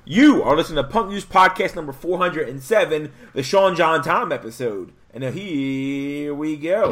You are listening to Punk News Podcast number 407, the Sean John Tom episode. And now here we go.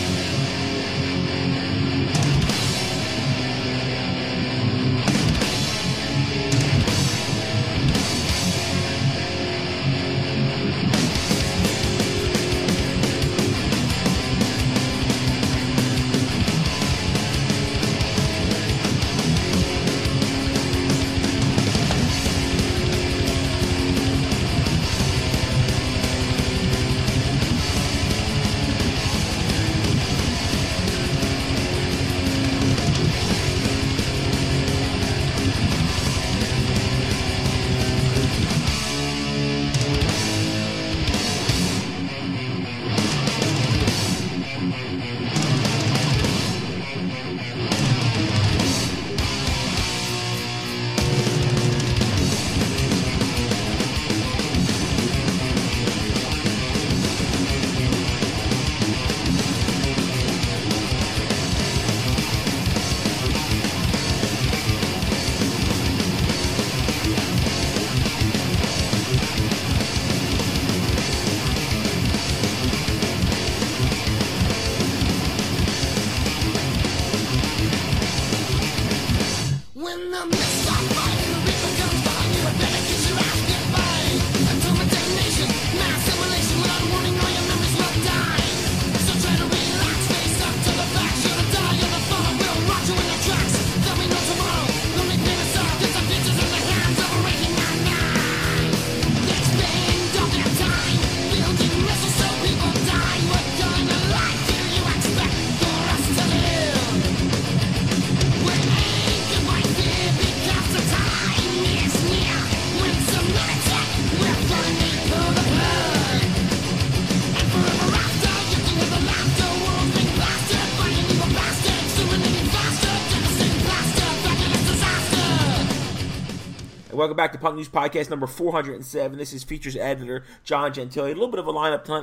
Welcome back to Punk News Podcast number 407. This is features editor John Gentile. A little bit of a lineup tonight,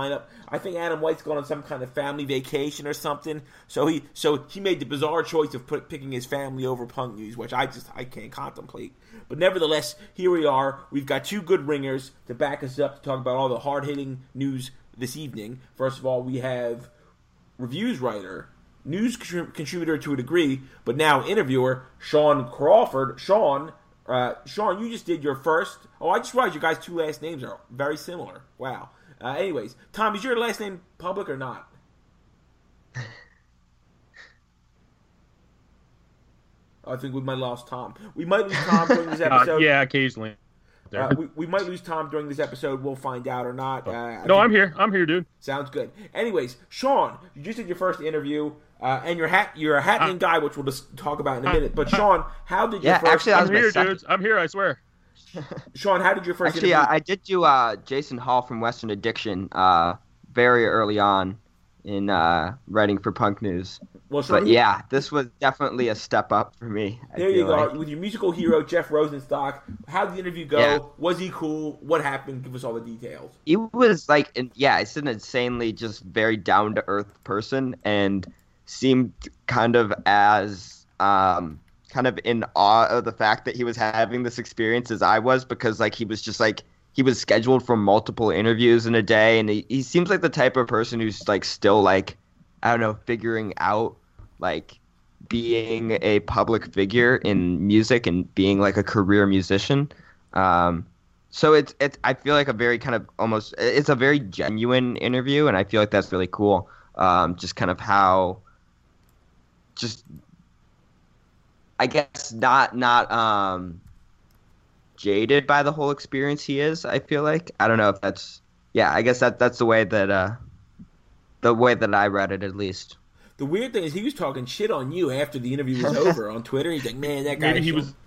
I think Adam White's gone on some kind of family vacation or something. So he made the bizarre choice of picking his family over Punk News, which I can't contemplate. But nevertheless, here we are. We've got two good ringers to back us up to talk about all the hard-hitting news this evening. First of all, we have reviews writer, news contributor to a degree, but now interviewer, Sean Crawford. Sean, you just did your first... Oh, I just realized you guys' two last names are very similar. Wow. Anyways, Tom, is your last name public or not? I think we might have lost Tom. We might lose Tom during this episode. Yeah, occasionally. We might lose Tom during this episode. We'll find out or not. No, I'm here. I'm here, dude. Sounds good. Anyways, Sean, you just did your first interview, and you're a happening guy, which we'll just talk about in a minute. But Sean, how did your first? Actually, I'm here, dudes. I'm here. I swear. Sean, how did your first? Actually, interview... I did do Jason Hall from Western Addiction very early on in writing for Punk News. Well, Sean, yeah, this was definitely a step up for me. There you go. With your musical hero, Jeff Rosenstock. How did the interview go? Yeah. Was he cool? What happened? Give us all the details. He was it's an insanely just very down-to-earth person and seemed kind of as kind of in awe of the fact that he was having this experience as I was, because he was just he was scheduled for multiple interviews in a day, and he seems like the type of person who's still I don't know, figuring out being a public figure in music and being a career musician. So it's I feel like a very kind of almost, it's a very genuine interview, and I feel like that's really cool. Just kind of how, just I guess not jaded by the whole experience he is. I feel like, I don't know if that's, I guess that's the way that I read it, at least. The weird thing is he was talking shit on you after the interview was over on Twitter. He's like, man, that guy. Maybe he was.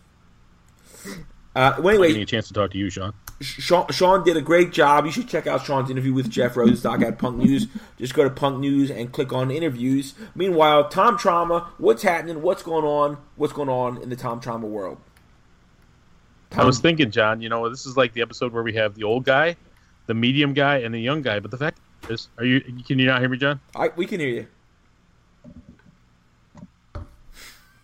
Well, anyway, getting a chance to talk to you, Sean. Sean did a great job. You should check out Sean's interview with Jeff Rosenstock at Punk News. Just go to Punk News and click on interviews. Meanwhile, Tom Trauma, what's happening? What's going on? What's going on in the Tom Trauma world? I was thinking, John, this is like the episode where we have the old guy, the medium guy, and the young guy. But the fact is, can you not hear me, John? We can hear you.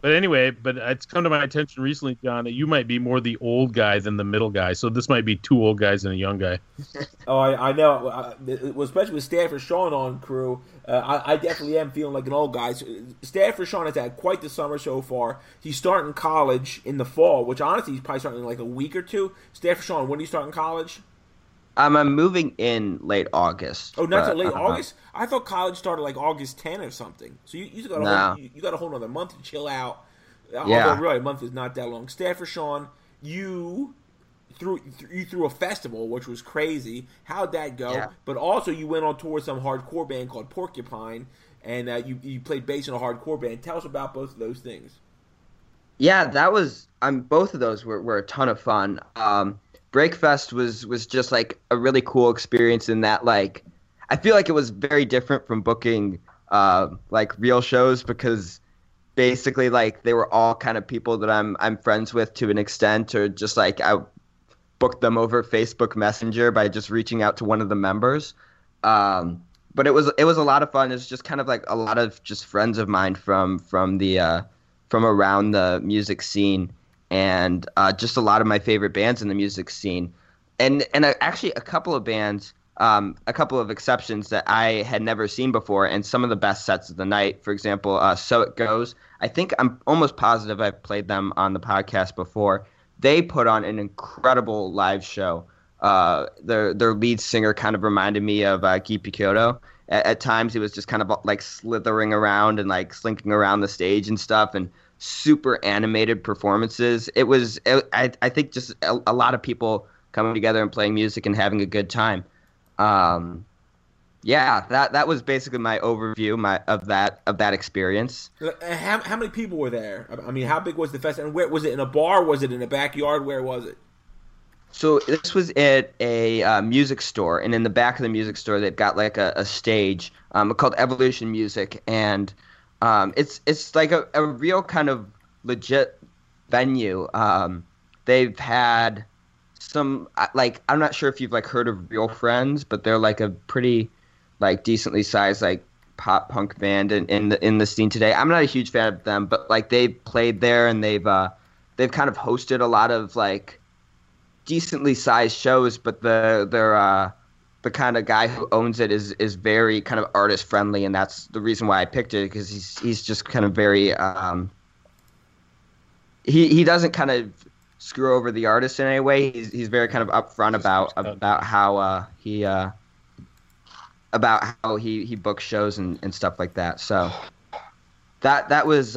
But anyway, it's come to my attention recently, John, that you might be more the old guy than the middle guy. So this might be two old guys and a young guy. Oh, I know. Especially with Stafford Sean on crew, I definitely am feeling like an old guy. Stafford Sean has had quite the summer so far. He's starting college in the fall, which honestly he's probably starting in like a week or two. Stafford Sean, when are you starting college? I'm moving in late August. Oh, not till late August? I thought college started like August 10 or something. So you got a whole another month to chill out. Yeah. Although really, a month is not that long. Stafford Sean, you threw a festival, which was crazy. How'd that go? Yeah. But also you went on tour with some hardcore band called Porcupine, and you played bass in a hardcore band. Tell us about both of those things. Yeah, that was both of those were a ton of fun. Breakfest was just like a really cool experience in that, like, I feel like it was very different from booking like real shows, because basically like they were all kind of people that I'm friends with to an extent, or just like I booked them over Facebook Messenger by just reaching out to one of the members. But it was a lot of fun. It's just kind of like a lot of just friends of mine from around the music scene. And just a lot of my favorite bands in the music scene, and actually a couple of bands, a couple of exceptions that I had never seen before, and some of the best sets of the night. For example, So It Goes. I think I'm almost positive I've played them on the podcast before. They put on an incredible live show. Their lead singer kind of reminded me of Guy Picciotto. At times, he was just kind of like slithering around and like slinking around the stage and stuff, and super animated performances. I think just a lot of people coming together and playing music and having a good time. Yeah, that was basically my overview of that experience. How many people were there? I mean, how big was the fest? And where was it? In a bar? Was it in a backyard? Where was it? So this was at a music store, and in the back of the music store, they've got like a stage called Evolution Music, and it's like a real kind of legit venue. They've had some, like, I'm not sure if you've like heard of Real Friends, but they're like a pretty like decently sized like pop punk band in the scene today. I'm not a huge fan of them, but like they've played there, and they've kind of hosted a lot of like decently sized shows. But the kind of guy who owns it is very kind of artist friendly, and that's the reason why I picked it, because he's just kind of very he doesn't kind of screw over the artist in any way. He's very kind of upfront about how he books shows and stuff like that. So that's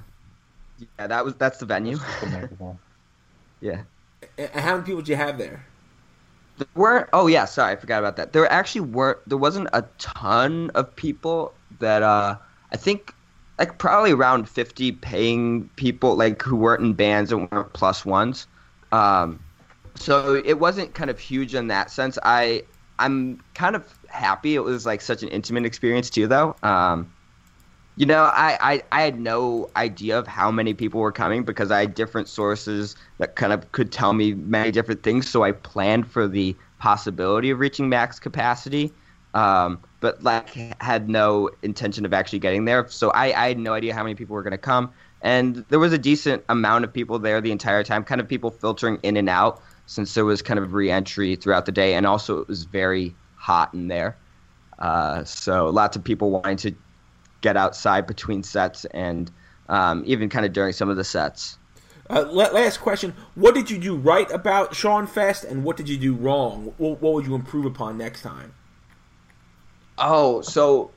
the venue. Yeah. And how many people did you have there? I forgot about that. There wasn't a ton of people. That I think like probably around 50 paying people, like who weren't in bands and weren't plus ones. So it wasn't kind of huge in that sense. I'm kind of happy it was like such an intimate experience too, though. You know, I had no idea of how many people were coming, because I had different sources that kind of could tell me many different things. So I planned for the possibility of reaching max capacity, but like had no intention of actually getting there. So I had no idea how many people were going to come. And there was a decent amount of people there the entire time, kind of people filtering in and out, since there was kind of re-entry throughout the day. And also it was very hot in there. So lots of people wanting to get outside between sets, and even kind of during some of the sets. Last question. What did you do right about Sean Fest, and what did you do wrong? What would you improve upon next time? Oh, so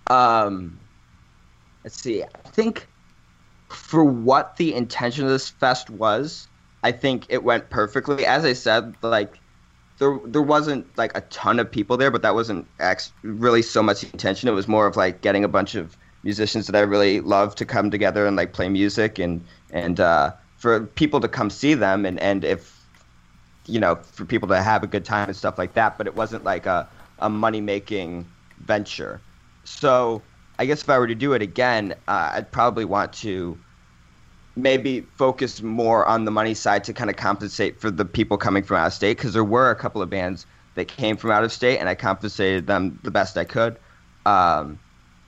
let's see. I think for what the intention of this fest was, I think it went perfectly. As I said, like there wasn't like a ton of people there, but that wasn't really so much the intention. It was more of like getting a bunch of musicians that I really love to come together and like play music, and for people to come see them, and if, you know, for people to have a good time and stuff like that. But it wasn't like a money-making venture. So I guess if I were to do it again, I'd probably want to maybe focus more on the money side to kind of compensate for the people coming from out of state, because there were a couple of bands that came from out of state, and I compensated them the best I could. But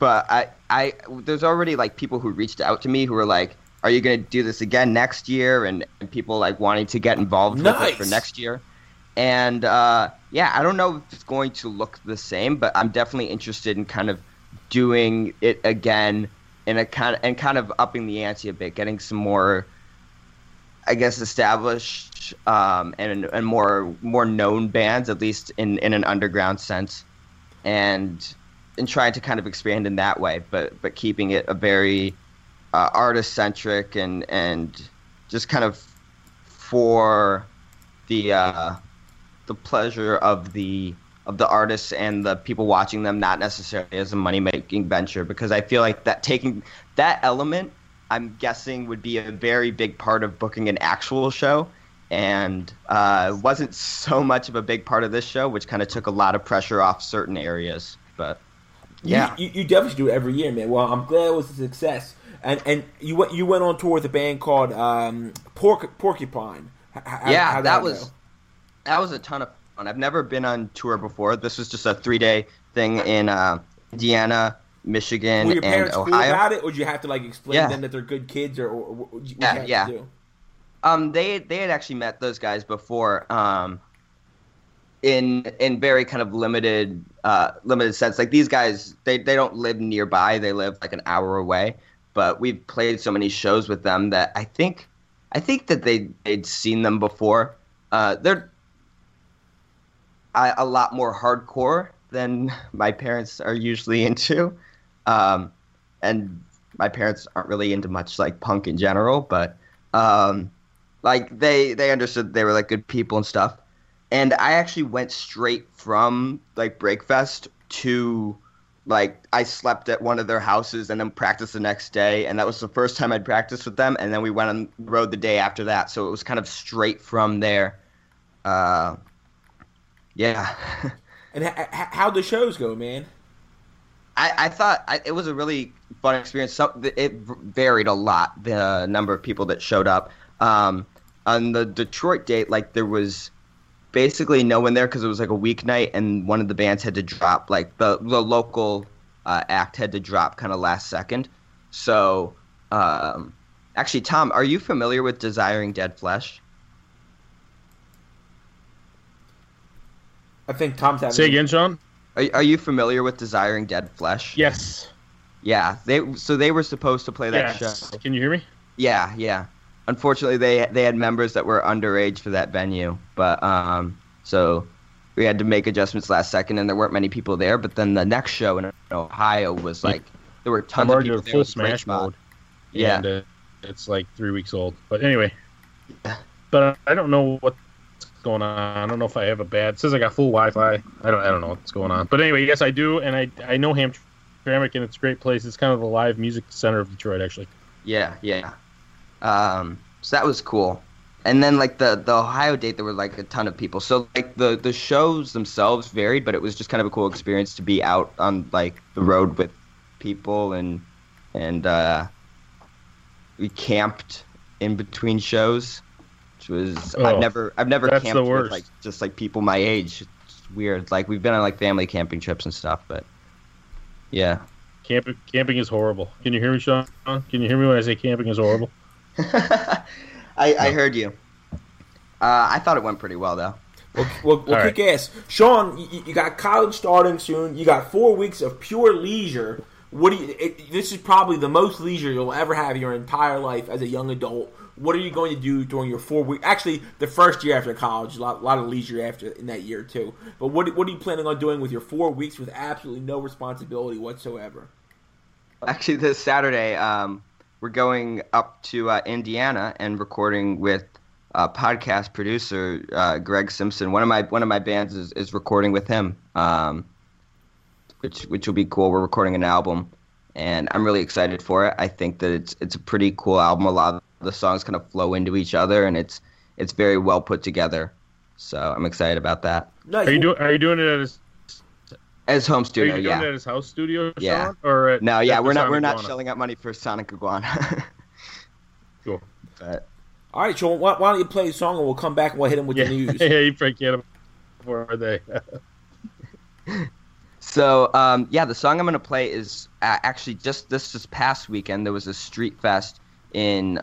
but there's already like people who reached out to me who were like, "Are you going to do this again next year?" And people like wanting to get involved with it for next year. And yeah, I don't know if it's going to look the same, but I'm definitely interested in kind of doing it again and kind of upping the ante a bit, getting some more, I guess, established and more known bands, at least in an underground sense, and trying to kind of expand in that way, but keeping it a very artist centric and just kind of for the pleasure of the artists and the people watching them, not necessarily as a money making venture, because I feel like that taking that element, I'm guessing, would be a very big part of booking an actual show, and wasn't so much of a big part of this show, which kind of took a lot of pressure off certain areas. But yeah, you definitely do it every year, man. Well, I'm glad it was a success, and you went on tour with a band called Porcupine. How that was a ton of fun. I've never been on tour before. This was just a 3-day thing in Indiana, Michigan, Were your parents and Ohio. cool about it, or did you have to like explain to them that they're good kids, or what you have to do? They had actually met those guys before, in very kind of limited sense. Like these guys, they don't live nearby. They live like an hour away. But we've played so many shows with them that I think that they'd seen them before. They're a lot more hardcore than my parents are usually into. And my parents aren't really into much like punk in general, but like they understood they were like good people and stuff. And I actually went straight from like Breakfest to like I slept at one of their houses and then practiced the next day, and that was the first time I'd practiced with them. And then we went on the road the day after that, so it was kind of straight from there. Yeah. And how'd the shows go, man? I thought it was a really fun experience. It varied a lot, the number of people that showed up. On the Detroit date, like there was basically no one there because it was like a weeknight, and one of the bands had to drop. Like the local act had to drop kind of last second. So, actually, Tom, are you familiar with Desiring Dead Flesh? I think Tom's having. Say again, Sean. Are you familiar with Desiring Dead Flesh? Yes. Yeah, they were supposed to play that show. Can you hear me? Yeah. Unfortunately, they had members that were underage for that venue, but so we had to make adjustments last second, and there weren't many people there. But then the next show in Ohio was like there were tons of people there. Full Smash mode. Yeah, and, it's like 3 weeks old. But anyway, but I don't know what's going on. I don't know if I have a bad. It says I got full Wi-Fi. I don't know what's going on. But anyway, yes, I do, and I know Hamtramck, and it's a great place. It's kind of the live music center of Detroit, actually. Yeah. So that was cool. And then like the Ohio date, there were like a ton of people. So like the shows themselves varied, but it was just kind of a cool experience to be out on like the road with people, and we camped in between shows, which was I've never camped with like just like people my age. It's weird. Like we've been on like family camping trips and stuff, but yeah. Camping is horrible. Can you hear me, Sean? Can you hear me when I say camping is horrible? I heard you. I thought it went pretty well, though. Well, kick ass. Sean, you got college starting soon. You got 4 weeks of pure leisure. This is probably the most leisure you'll ever have your entire life as a young adult. What are you going to do during your 4 weeks? Actually, the first year after college, a lot of leisure after in that year too. But what are you planning on doing with your 4 weeks with absolutely no responsibility whatsoever? Actually, this Saturday, we're going up to Indiana and recording with podcast producer Greg Simpson. One of my bands is recording with him, which will be cool. We're recording an album, and I'm really excited for it. I think that it's a pretty cool album. A lot of the songs kind of flow into each other, and it's very well put together. So I'm excited about that. Nice. Are you doing it at his home studio? Are you doing it at his house studio? Yeah. Sean, or we're not shelling out money for Sonic Iguana. Cool. But, all right, Sean. Why don't you play a song and we'll come back and we'll hit him with the news. Yeah, you probably can't before they. So, the song I'm going to play is actually just this past weekend. There was a street fest in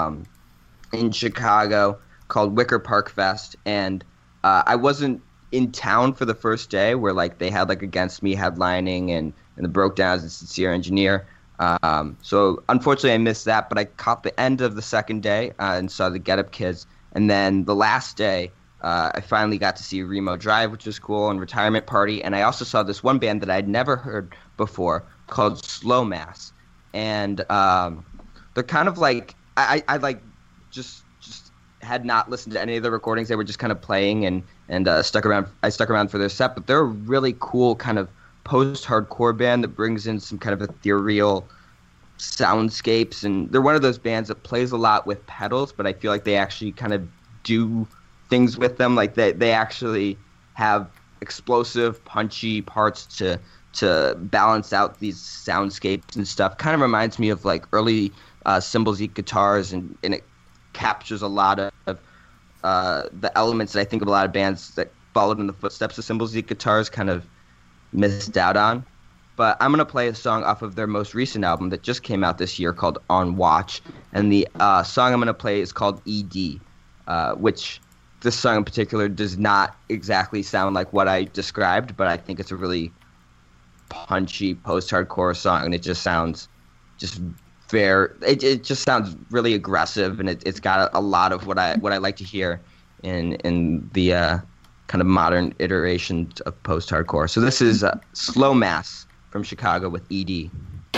Chicago called Wicker Park Fest, and I wasn't in town for the first day where like they had like Against Me headlining and the Broke Downs and Sincere Engineer. So unfortunately I missed that, but I caught the end of the second day and saw the Get Up Kids, and then the last day I finally got to see Remo Drive, which was cool, and Retirement Party, and I also saw this one band that I'd never heard before called Slow Mass, and they're kind of like I like just had not listened to any of the recordings. They were just kind of playing and stuck around. I stuck around for their set, but they're a really cool kind of post-hardcore band that brings in some kind of ethereal soundscapes, and they're one of those bands that plays a lot with pedals, but I feel like they actually kind of do things with them. Like they actually have explosive, punchy parts to balance out these soundscapes and stuff. Kind of reminds me of like early Cymbal Zeke guitars, and it captures a lot of the elements that I think of a lot of bands that followed in the footsteps of Cymbal Zeke guitars kind of missed out on. But I'm going to play a song off of their most recent album that just came out this year called On Watch, and the song I'm going to play is called ED, which this song in particular does not exactly sound like what I described, but I think it's a really punchy post-hardcore song, and it just sounds it just sounds really aggressive, and it's got a lot of what I like to hear in the kind of modern iteration of post-hardcore. So this is Slow Mass from Chicago with ED.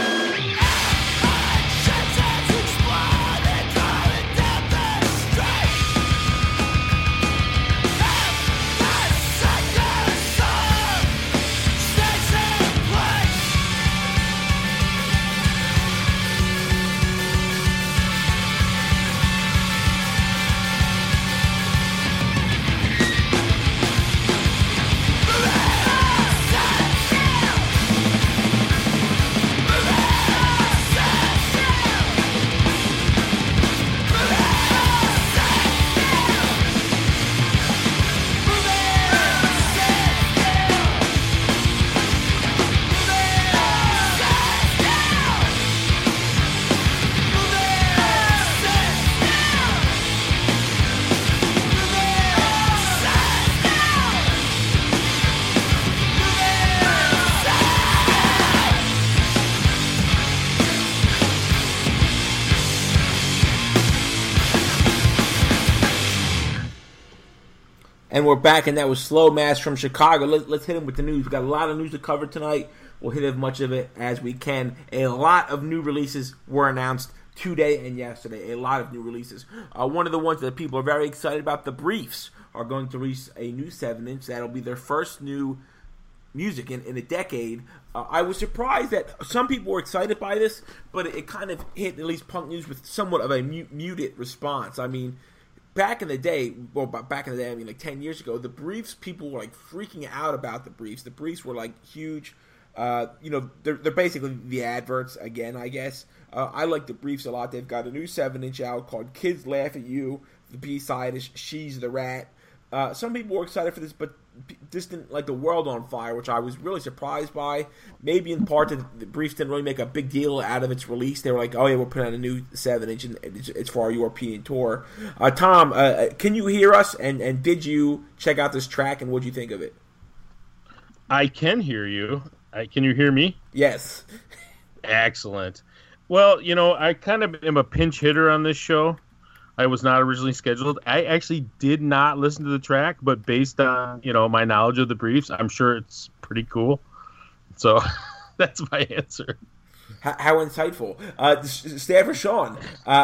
And we're back, and that was Slow Mass from Chicago. Let's hit him with the news. We've got a lot of news to cover tonight. We'll hit as much of it as we can. A lot of new releases were announced today and yesterday. A lot of new releases. One of the ones that people are very excited about, the Briefs, are going to release a new 7-inch. That'll be their first new music in a decade. I was surprised that some people were excited by this, but it kind of hit at least punk news with somewhat of a muted response. I mean, back in the day, I mean like 10 years ago, the Briefs, people were like freaking out about the Briefs. The Briefs were like huge. They're basically the adverts again, I guess. I like the Briefs a lot. They've got a new 7-inch out called Kids Laugh at You. The B-side is She's the Rat. Some people were excited for this, but this didn't light the world on fire, which I was really surprised by. Maybe in part that the Briefs didn't really make a big deal out of its release. They were like, oh yeah, we'll put out a new 7-inch, and it's for our European tour. Tom, can you hear us? And did you check out this track, and what did you think of it? I can hear you. Can you hear me? Yes. Excellent. Well, I kind of am a pinch hitter on this show. I was not originally scheduled. I actually did not listen to the track, but based on, my knowledge of the Briefs, I'm sure it's pretty cool. So that's my answer. How insightful. Stafford Sean.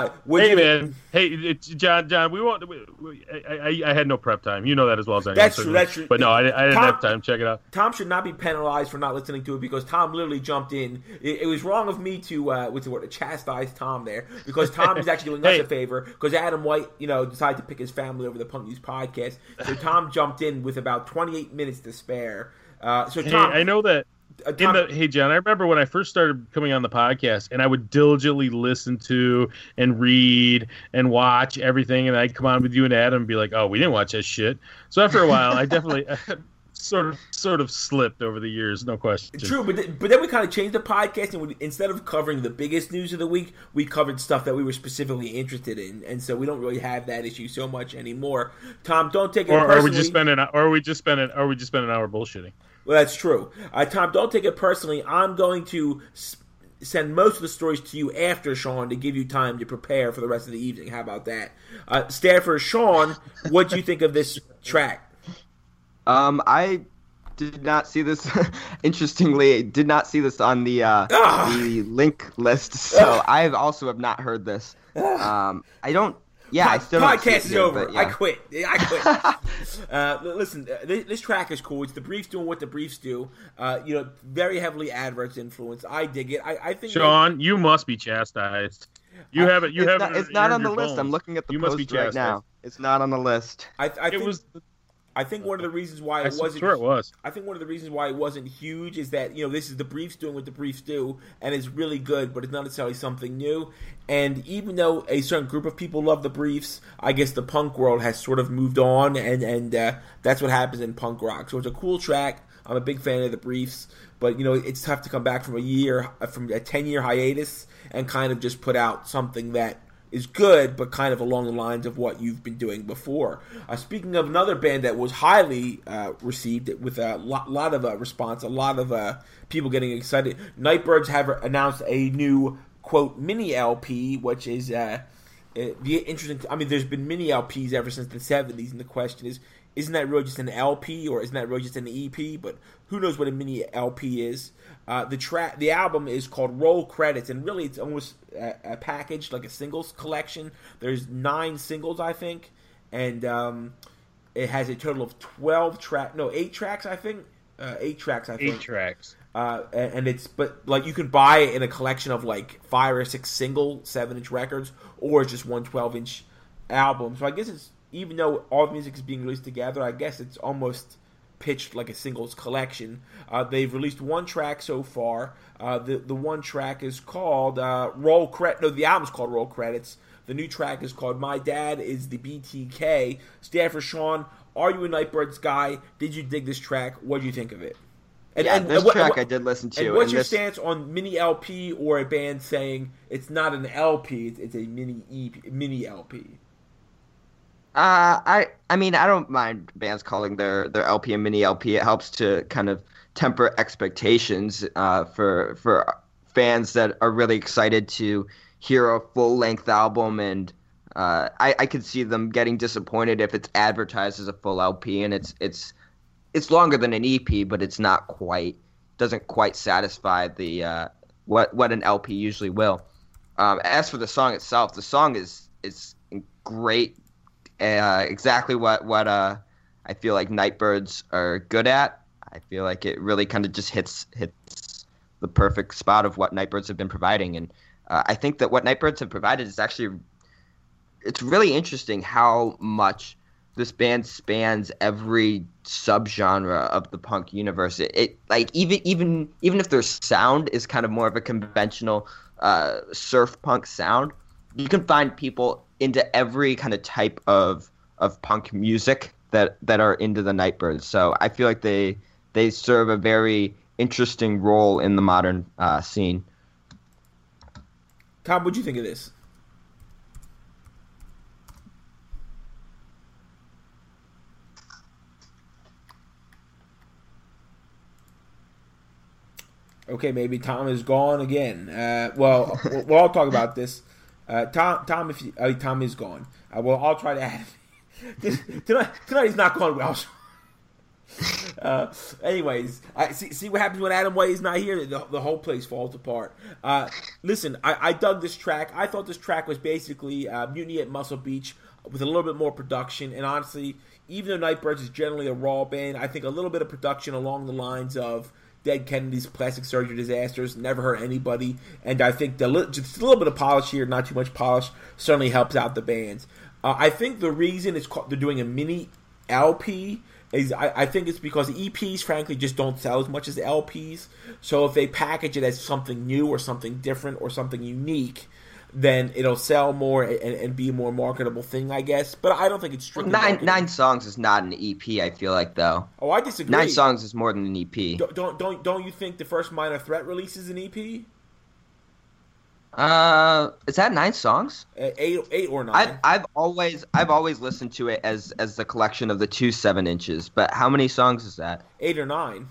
Hey, John, we won't. I had no prep time. You know that as well as I know. That's true. But no, I didn't have time. Check it out. Tom should not be penalized for not listening to it, because Tom literally jumped in. It was wrong of me to chastise Tom there, because Tom is actually doing us a favor, because Adam White, decided to pick his family over the Punk News podcast. So Tom jumped in with about 28 minutes to spare. Tom, I know that. Hey, John, I remember when I first started coming on the podcast, and I would diligently listen to and read and watch everything, and I'd come on with you and Adam and be like, oh, we didn't watch that shit. So after a while, I definitely sort of slipped over the years, no question. True, but then we kind of changed the podcast, and instead of covering the biggest news of the week, we covered stuff that we were specifically interested in, and so we don't really have that issue so much anymore. Tom, don't take it personally. Or we just spend an hour bullshitting. Well, that's true. Tom, don't take it personally. I'm going to send most of the stories to you after Sean to give you time to prepare for the rest of the evening. How about that? Stafford, Sean, what do you think of this track? I did not see this. Interestingly, did not see this on the link list, so I also have not heard this. I don't. Yeah, I still don't see it podcast is here, over. but, yeah. I quit. Listen, this track is cool. It's the Briefs doing what the Briefs do. Very heavily adverts influence. I dig it. I think Sean, you must be chastised. You have it. It's not on the list. I'm looking at the post right now. It's not on the list. I think one of the reasons why it wasn't. Sure, it was. I think one of the reasons why it wasn't huge is that this is the Briefs doing what the Briefs do, and it's really good, but it's not necessarily something new. And even though a certain group of people love the Briefs, I guess the punk world has sort of moved on, and that's what happens in punk rock. So it's a cool track. I'm a big fan of the Briefs, but it's tough to come back from a 10-year hiatus and kind of just put out something that is good, but kind of along the lines of what you've been doing before. Speaking of another band that was highly received with a lot of response, a lot of people getting excited, Nightbirds have announced a new, quote, mini LP, which is the interesting. I mean, there's been mini LPs ever since the 70s, and the question is, isn't that really just an LP, or isn't that really just an EP? But who knows what a mini LP is? The album is called Roll Credits, and really it's almost a package, like a singles collection. There's 9 singles, I think, and it has a total of 8 tracks, I think. 8 tracks, I think. 8 tracks. But you can buy it in a collection of like 5 or 6 single 7-inch records, or just one 12-inch album. So I guess it's, even though all the music is being released together, I guess it's almost pitched like a singles collection. They've released 1 track so far. The 1 track is called Roll Credits. No, the album's called Roll Credits. The new track is called My Dad is the BTK. Stafford, Sean, are you a Nightbirds guy? Did you dig this track? What do you think of it? This track I did listen to. And what's your stance on mini LP, or a band saying it's not an LP, it's a mini LP? I mean, I don't mind bands calling their LP a mini LP. It helps to kind of temper expectations for fans that are really excited to hear a full-length album, and I could see them getting disappointed if it's advertised as a full LP, and it's longer than an EP, but it's doesn't quite satisfy the what an LP usually will. As for the song itself, the song is great. Exactly what I feel like Nightbirds are good at. I feel like it really kind of just hits the perfect spot of what Nightbirds have been providing, and I think that what Nightbirds have provided is it's really interesting how much this band spans every subgenre of the punk universe. It like even if their sound is kind of more of a conventional surf punk sound, you can find people into every kind of type of punk music that are into the Nightbirds. So I feel like they serve a very interesting role in the modern scene. Tom, what'd you think of this? Okay, maybe Tom is gone again. Well, we'll talk about this. Tom is gone. Well, I'll try to add. Tonight he's not going well. Anyways, see what happens when Adam White is not here. The whole place falls apart. Listen, I dug this track. I thought this track was basically Mutiny at Muscle Beach with a little bit more production. And honestly, even though Nightbirds is generally a raw band, I think a little bit of production along the lines of Dead Kennedys, Plastic Surgery Disasters, never hurt anybody. And I think just a little bit of polish here, not too much polish, certainly helps out the bands. I think the reason they're doing a mini LP is I think it's because EPs, frankly, just don't sell as much as the LPs. So if they package it as something new or something different or something unique, then it'll sell more and be a more marketable thing, I guess. But I don't think it's strictly nine songs is not an EP. I feel like though. Oh, I disagree. 9 songs is more than an EP. Don't you think the first Minor Threat release is an EP? Is that 9 songs? 8 or 9. I've always listened to it as the collection of the 2 7-inches. But how many songs is that? 8 or 9.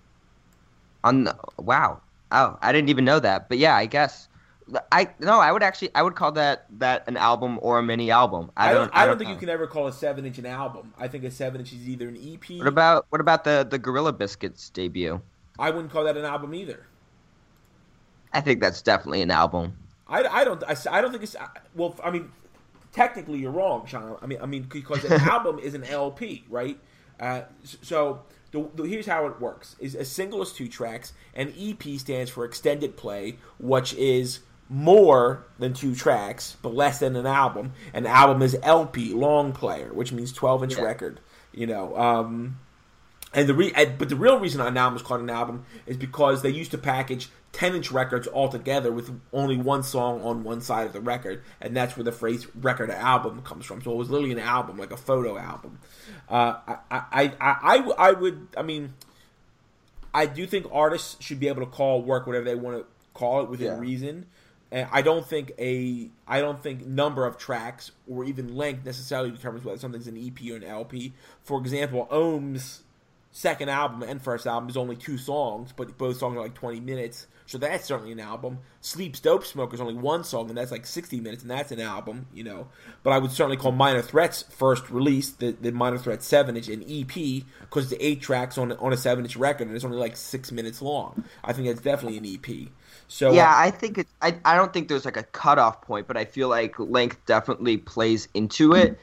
Wow. Oh, I didn't even know that. But yeah, I guess. I would call that an album or a mini album. I don't think you can ever call a 7-inch an album. I think a 7-inch is either an EP. What about the Gorilla Biscuits debut? I wouldn't call that an album either. I think that's definitely an album. I don't think it's, well, I mean, technically you're wrong, Sean. I mean because an album is an LP, right? So here's how it works: is a single is 2 tracks, and EP stands for extended play, which is more than 2 tracks but less than an album. An album is LP, long player, which means 12-inch record. You know, but the real reason an album is called an album is because they used to package 10-inch records all together with only one song on one side of the record, and that's where the phrase record album comes from. So it was literally an album, like a photo album. I do think artists should be able to call work whatever they want to call it within reason. And I don't think number of tracks or even length necessarily determines whether something's an EP or an LP. For example, Ohm's second album and first album is only 2 songs, but both songs are like 20 minutes, so that's certainly an album. Sleep's Dope Smoke is only 1 song, and that's like 60 minutes, and that's an album, you know. But I would certainly call Minor Threat's first release, the Minor Threat 7-inch, an EP, because it's 8 tracks on a 7-inch record, and it's only like 6 minutes long. I think that's definitely an EP. So yeah, I think I don't think there's like a cutoff point, but I feel like length definitely plays into it.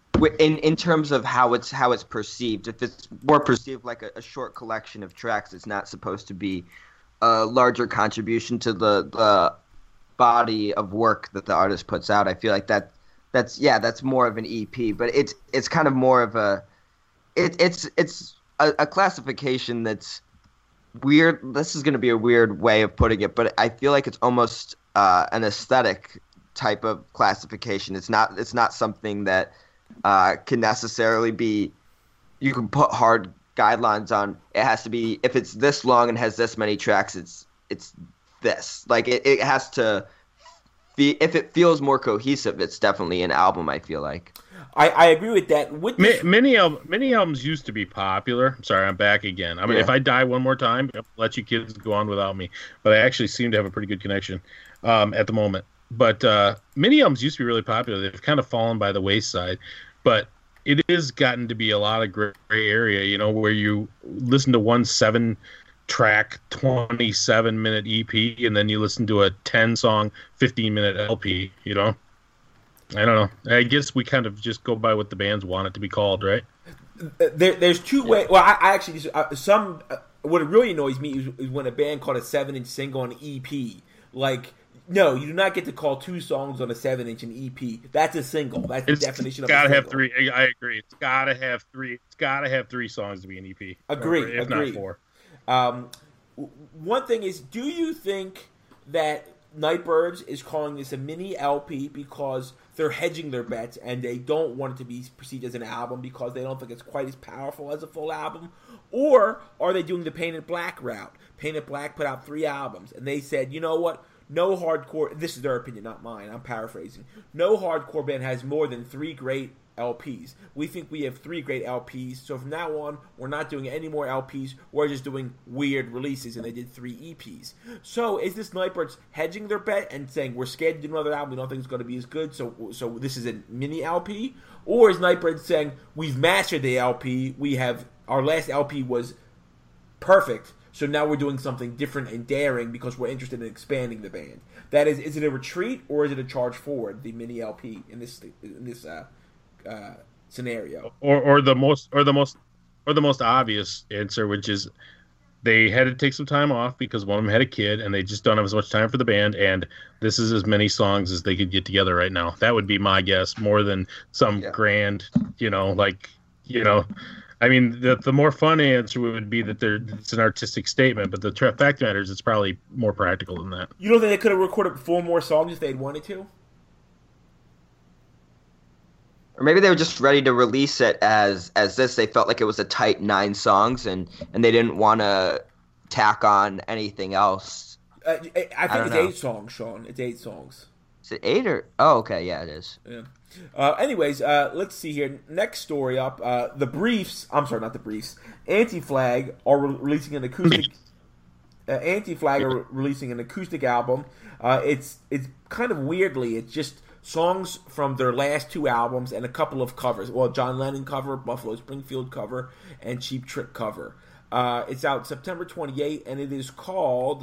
In terms of how it's perceived. If it's more perceived like a short collection of tracks, it's not supposed to be a larger contribution to the body of work that the artist puts out. I feel like that's more of an EP, but it's kind of more of it's a classification that's weird. This is going to be a weird way of putting it, but I feel like it's almost an aesthetic type of classification. It's not something that can necessarily be, you can put hard guidelines on. It has to be, if it's this long and has this many tracks, it's this. Like it has to be, if it feels more cohesive, it's definitely an album, I feel like. I agree with that. Many albums used to be popular. I'm sorry, I'm back again. I mean, if I die one more time, I'll let you kids go on without me. But I actually seem to have a pretty good connection at the moment. But mini albums used to be really popular. They've kind of fallen by the wayside. But it has gotten to be a lot of gray area, you know, where you listen to one 7-track, 27-minute EP, and then you listen to a 10-song, 15-minute LP, you know? I don't know. I guess we kind of just go by what the bands want it to be called, right? There's 2 ways. Well, I actually what really annoys me is when a band called a 7-inch single an EP. Like, no, you do not get to call 2 songs on a 7-inch an EP. That's a single. That's the definition of a single. It's gotta have 3. I agree. It's gotta have 3. It's gotta have 3 songs to be an EP. Agree. If not 4. One thing is, do you think that Nightbirds is calling this a mini LP because they're hedging their bets and they don't want it to be perceived as an album because they don't think it's quite as powerful as a full album? Or are they doing the Painted Black route? Painted Black put out 3 albums, and they said, you know what? No hardcore, this is their opinion, not mine, I'm paraphrasing. No hardcore band has more than 3 great LPs. We think we have 3 great LPs, so from now on, we're not doing any more LPs, we're just doing weird releases, and they did 3 EPs. So is this Nightbirds hedging their bet and saying, we're scared to do another album, we don't think it's going to be as good, so this is a mini LP? Or is Nightbirds saying, we've mastered the LP, our last LP was perfect, so now we're doing something different and daring because we're interested in expanding the band? That is it a retreat or is it a charge forward, the mini LP in this scenario? Or the most obvious answer, which is they had to take some time off because one of them had a kid and they just don't have as much time for the band, and this is as many songs as they could get together right now. That would be my guess, more than some grand, I mean, the more fun answer would be that it's an artistic statement, but the fact of the matter is it's probably more practical than that. You don't think they could have recorded 4 more songs if they'd wanted to? Or maybe they were just ready to release it as this. They felt like it was a tight 9 songs, and they didn't want to tack on anything else. I think it's 8 songs, Sean. It's 8 songs. Is it 8 or? Oh, okay, yeah, it is. Yeah. Anyways, let's see here. Next story up. The Briefs. I'm sorry, not the Briefs. Anti-Flag are releasing an acoustic. Anti-Flag are releasing an acoustic album. It's kind of weirdly, it's just songs from their last 2 albums and a couple of covers. Well, John Lennon cover, Buffalo Springfield cover, and Cheap Trick cover. It's out September 28th, and it is called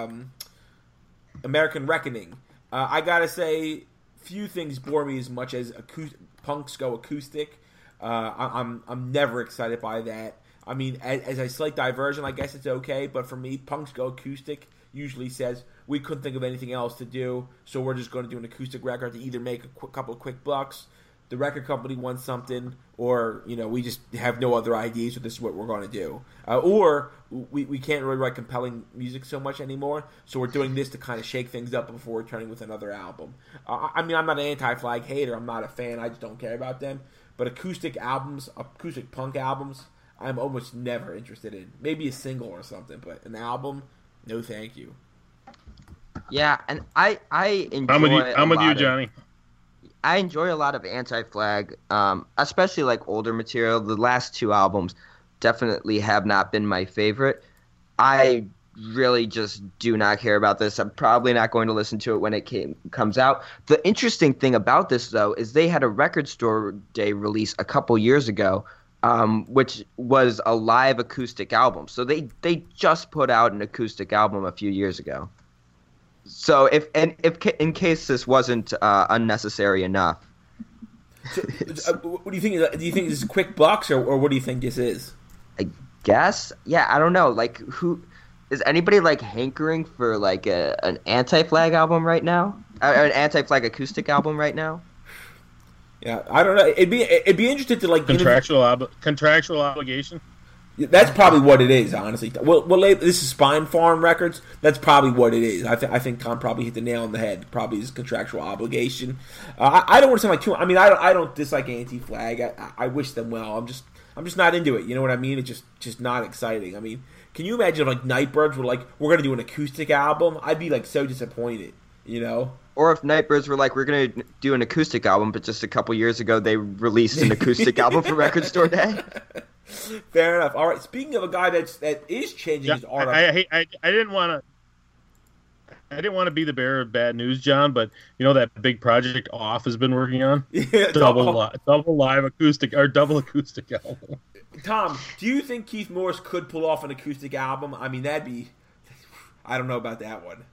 American Reckoning. I gotta say, few things bore me as much as punks go acoustic. I'm never excited by that. I mean, as a slight diversion, I guess it's okay, but for me, punks go acoustic usually says we couldn't think of anything else to do, so we're just going to do an acoustic record to either make a couple of quick bucks, the record company wants something, or we just have no other ideas, so this is what we're going to do. Or we can't really write compelling music so much anymore, so we're doing this to kind of shake things up before returning with another album. I mean, I'm not an Anti-Flag hater. I'm not a fan. I just don't care about them. But acoustic albums, acoustic punk albums, I'm almost never interested in. Maybe a single or something, but an album, no thank you. Yeah, and I enjoy. I'm with you, Johnny. I enjoy a lot of Anti-Flag, especially like older material. The last 2 albums definitely have not been my favorite. I really just do not care about this. I'm probably not going to listen to it when it comes out. The interesting thing about this, though, is they had a Record Store Day release a couple years ago, which was a live acoustic album. So they just put out an acoustic album a few years ago. So if in case this wasn't unnecessary enough. So, what do you think? Do you think this is quick bucks, or what do you think this is? I guess, yeah, I don't know. Like, who is anybody like hankering for like an Anti-Flag album right now? An Anti-Flag acoustic album right now? Yeah, I don't know. It'd be interesting to like contractual obligation. That's probably what it is, honestly. Well, this is Spine Farm Records. That's probably what it is. I think Tom probably hit the nail on the head. Probably his contractual obligation. I don't want to sound like too. I mean, I don't dislike Anti-Flag. I wish them well. I'm just not into it. You know what I mean? It's just not exciting. I mean, can you imagine if like Nightbirds were like, we're gonna do an acoustic album? I'd be like so disappointed. You know? Or if Nightbirds were like, we're going to do an acoustic album, but just a couple years ago they released an acoustic album for Record Store Day. Fair enough. All right. Speaking of a guy that is changing his art, I didn't want to be the bearer of bad news, John, but you know that big project Off has been working on, yeah, double live acoustic or double acoustic album. Tom, do you think Keith Morris could pull off an acoustic album? I mean, that'd be. I don't know about that one.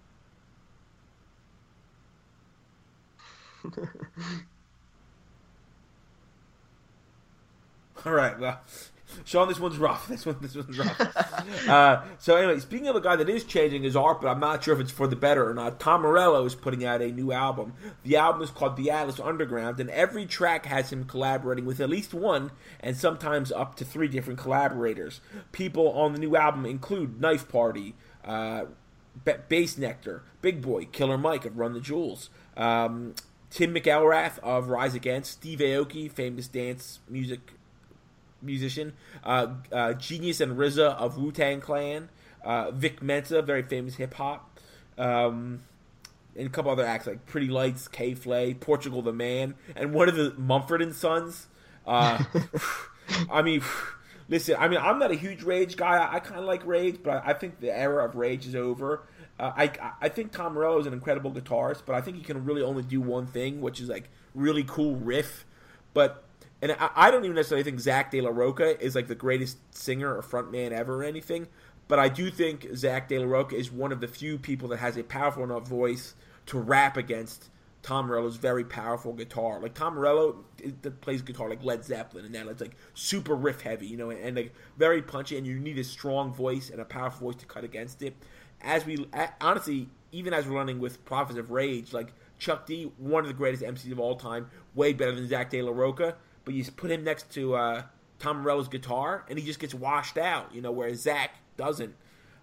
All right, well, Sean, this one's rough. This one's rough. So anyway, speaking of a guy that is changing his art, but I'm not sure if it's for the better or not, Tom Morello is putting out a new album. The album is called The Atlas Underground, and every track has him collaborating with at least one, and sometimes up to 3 different collaborators. People on the new album include Knife Party, Bass Nectar, Big Boy, Killer Mike of Run the Jewels, Tim McElrath of Rise Against, Steve Aoki, famous dance musician, Genius and RZA of Wu-Tang Clan, Vic Mensa, very famous hip-hop, and a couple other acts like Pretty Lights, K-Flay, Portugal the Man, and one of the Mumford & Sons. I mean, listen, I'm not a huge Rage guy. I kind of like Rage, but I think the era of Rage is over. I think Tom Morello is an incredible guitarist, but I think he can really only do one thing, which is like really cool riff. And I don't even necessarily think Zach De La Rocha is like the greatest singer or frontman ever or anything, but I do think Zach De La Rocha is one of the few people that has a powerful enough voice to rap against Tom Morello's very powerful guitar. Like Tom Morello plays guitar like Led Zeppelin, and it's like super riff heavy, and like very punchy, and you need a strong voice and a powerful voice to cut against it. Honestly, even as we're running with Prophets of Rage, like Chuck D, one of the greatest MCs of all time, way better than Zach De La Rocha. But you put him next to Tom Morello's guitar, and he just gets washed out, whereas Zach doesn't.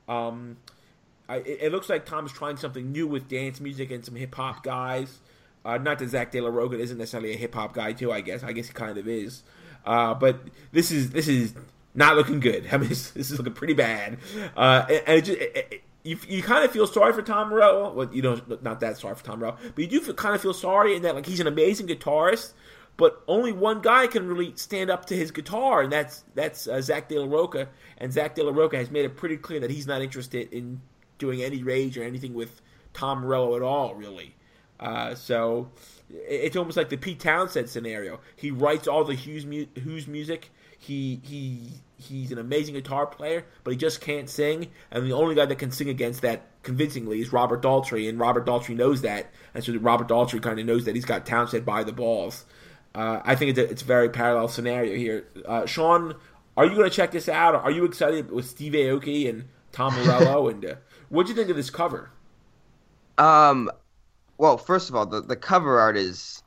It looks like Tom's trying something new with dance music and some hip-hop guys. Not that Zach De La Rocha isn't necessarily a hip-hop guy, too, I guess. I guess he kind of is. But this is not looking good. I mean, this is looking pretty bad. And you kind of feel sorry for Tom Morello. Well, not that sorry for Tom Morello. But you do kind of feel sorry in that, like, he's an amazing guitarist, but only one guy can really stand up to his guitar, and that's Zach De La Rocha. And Zach De La Rocha has made it pretty clear that he's not interested in doing any Rage or anything with Tom Morello at all, really. So it's almost like the Pete Townsend scenario. He writes all the Who's music. He's an amazing guitar player, but he just can't sing. And the only guy that can sing against that convincingly is Robert Daltrey, and Robert Daltrey knows that. And so Robert Daltrey kind of knows that he's got Townsend by the balls. I think it's a very parallel scenario here. Sean, are you going to check this out? Are you excited with Steve Aoki and Tom Morello? And what'd you think of this cover? Well, first of all, the cover art is.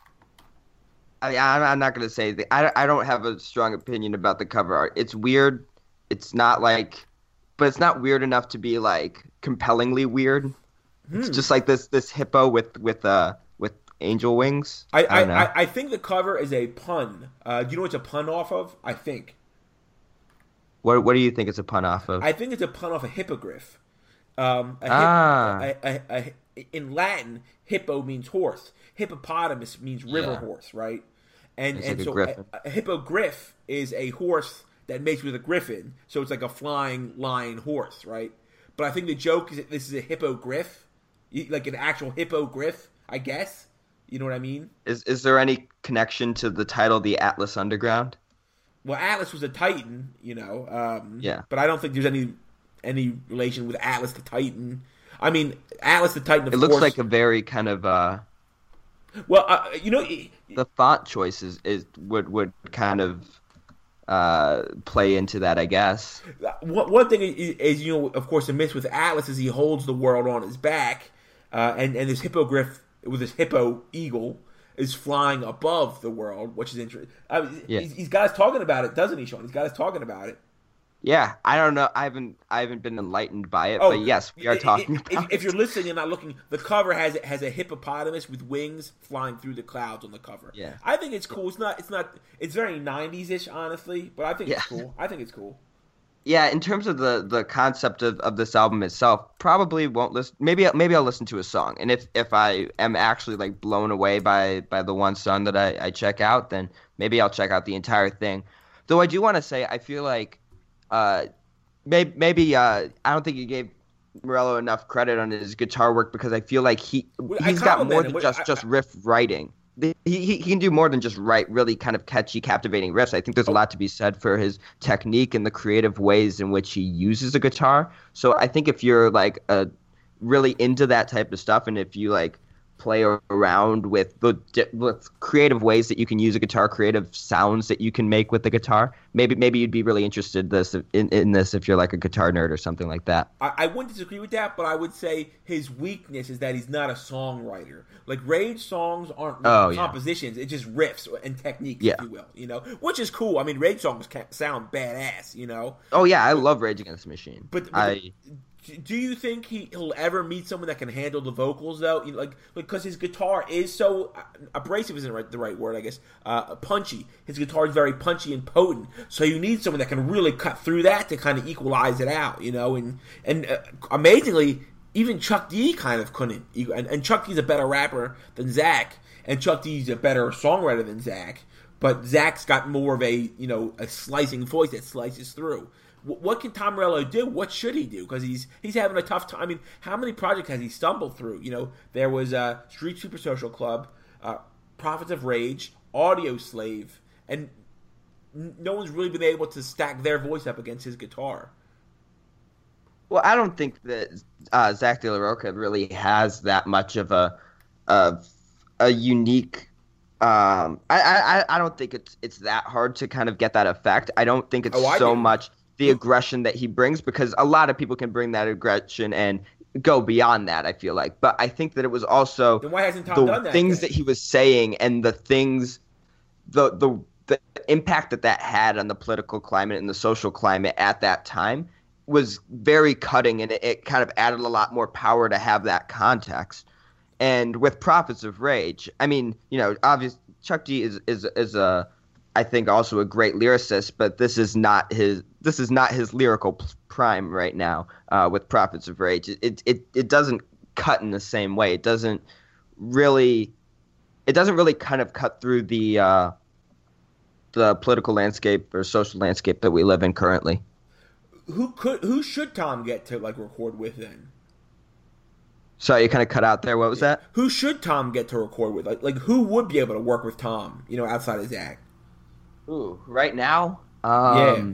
I'm not going to say anything. I don't have a strong opinion about the cover art. It's weird. It's not but it's not weird enough to be like compellingly weird. It's just like this hippo with angel wings. I think the cover is a pun. Do you know what it's a pun off of? I think. What do you think it's a pun off of? I think it's a pun off a hippogriff. In Latin, hippo means horse. Hippopotamus means river horse, right? And so a hippogriff is a horse that mates with a griffin, so it's like a flying lion horse, right? But I think the joke is that this is a hippogriff, like an actual hippogriff, I guess. You know what I mean? Is there any connection to the title, The Atlas Underground? Well, Atlas was a Titan, yeah. But I don't think there's any relation with Atlas the Titan. I mean, Atlas the Titan, of course. It looks like a very kind of. Well, the font choices would kind of play into that, I guess. One thing is, of course, the myth with Atlas is he holds the world on his back, and this hippogriff with this hippo eagle is flying above the world, which is interesting. He's got us talking about it, doesn't he, Sean? He's got us talking about it. Yeah, I don't know. I haven't been enlightened by it, but yes, we are talking about if you're listening and not looking, the cover has a hippopotamus with wings flying through the clouds on the cover. Yeah. I think it's cool. It's very 90s-ish, honestly, but I think it's cool. I think it's cool. Yeah, in terms of the concept of this album itself, probably won't listen. Maybe I'll listen to a song, and if I am actually like blown away by the one song that I check out, then maybe I'll check out the entire thing. Though I do want to say, I feel like maybe I don't think you gave Morello enough credit on his guitar work, because I feel like he's got more than just riff writing. He can do more than just write really kind of catchy, captivating riffs. I think there's a lot to be said for his technique and the creative ways in which he uses a guitar. So I think if you're like really into that type of stuff, and if you like play around with creative ways that you can use a guitar, creative sounds that you can make with the guitar, maybe you'd be really interested in this if you're like a guitar nerd or something like that. I wouldn't disagree with that, but I would say his weakness is that he's not a songwriter. Like, Rage songs aren't compositions; it's just riffs and techniques, if you will. Which is cool. I mean, Rage songs sound badass. Oh yeah, I love Rage Against the Machine. But do you think he'll ever meet someone that can handle the vocals, though? Because his guitar is so abrasive isn't the right word, I guess. Punchy. His guitar is very punchy and potent. So you need someone that can really cut through that to kind of equalize it out, And amazingly, even Chuck D kind of couldn't. And Chuck D's a better rapper than Zach, and Chuck D's a better songwriter than Zach. But Zach's got more of a slicing voice that slices through. What can Tom Morello do? What should he do? Because he's having a tough time. I mean, how many projects has he stumbled through? There was Street Super Social Club, Prophets of Rage, Audio Slave, and no one's really been able to stack their voice up against his guitar. Well, I don't think that Zach De La Rocha really has that much of a unique. I don't think it's that hard to kind of get that effect. I don't think it's much the aggression that he brings, because a lot of people can bring that aggression and go beyond that, I feel like. But I think that it was also then why hasn't Tom done that things that he was saying, and the things, the the impact that had on the political climate and the social climate at that time was very cutting, and it kind of added a lot more power to have that context. And with Prophets of Rage, I mean, obviously Chuck D is a, I think, also a great lyricist, but this is not his lyrical prime right now. With Prophets of Rage, it doesn't cut in the same way. It doesn't really kind of cut through the political landscape or social landscape that we live in currently. Who should Tom get to record with then? Sorry, you kind of cut out there. What was that? Who should Tom get to record with? Like who would be able to work with Tom? Outside of Zach. Ooh, right now. Yeah.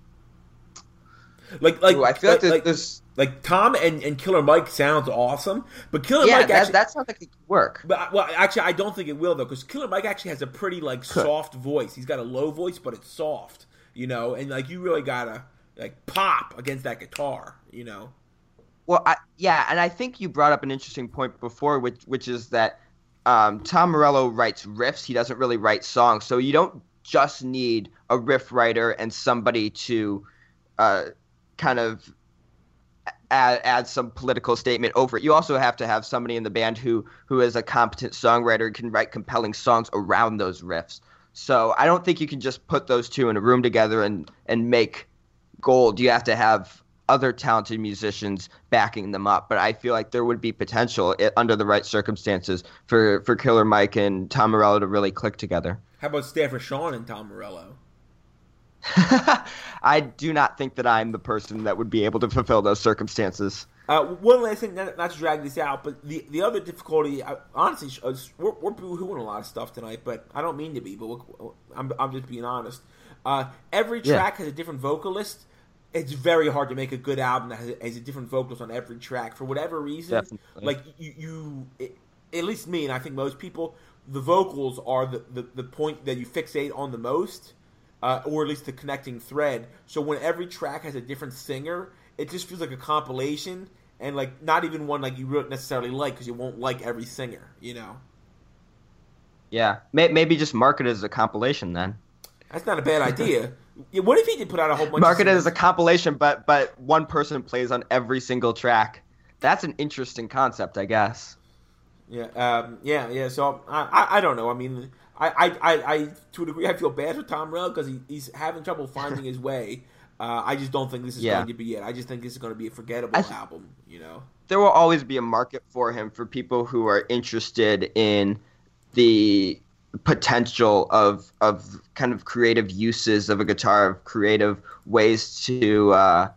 I feel like there's Tom and Killer Mike sounds awesome, but Killer Mike actually that sounds like it could work. But actually, I don't think it will though, because Killer Mike actually has a pretty soft voice. He's got a low voice, but it's soft, and you really gotta pop against that guitar, Well, and I think you brought up an interesting point before, which is that Tom Morello writes riffs. He doesn't really write songs, so you don't just need a riff writer and somebody to kind of add some political statement over it. You also have to have somebody in the band who is a competent songwriter and can write compelling songs around those riffs. So I don't think you can just put those two in a room together and make gold. You have to have other talented musicians backing them up. But I feel like there would be potential under the right circumstances for Killer Mike and Tom Morello to really click together. How about Stafford Shawn and Tom Morello? I do not think that I'm the person that would be able to fulfill those circumstances. One last thing, not to drag this out, but the other difficulty, honestly, we're boo-hooing a lot of stuff tonight, but I don't mean to be, but I'm just being honest. Every track has a different vocalist. It's very hard to make a good album that has a different vocalist on every track. For whatever reason, Definitely. At least me, and I think most people, the vocals are the point that you fixate on the most. Or at least the connecting thread. So when every track has a different singer, it just feels like a compilation, and not even one you wouldn't necessarily like, because you won't like every singer, Yeah, maybe just market it as a compilation then. That's not a bad idea. What if he did put out a whole bunch? Market it as a compilation, but one person plays on every single track. That's an interesting concept, I guess. Yeah. So I don't know. I mean, I to a degree I feel bad for Tom Morello because he's having trouble finding his way. I just don't think this is going to be it. I just think this is going to be a forgettable album. There will always be a market for him for people who are interested in the potential of kind of creative uses of a guitar, of creative ways to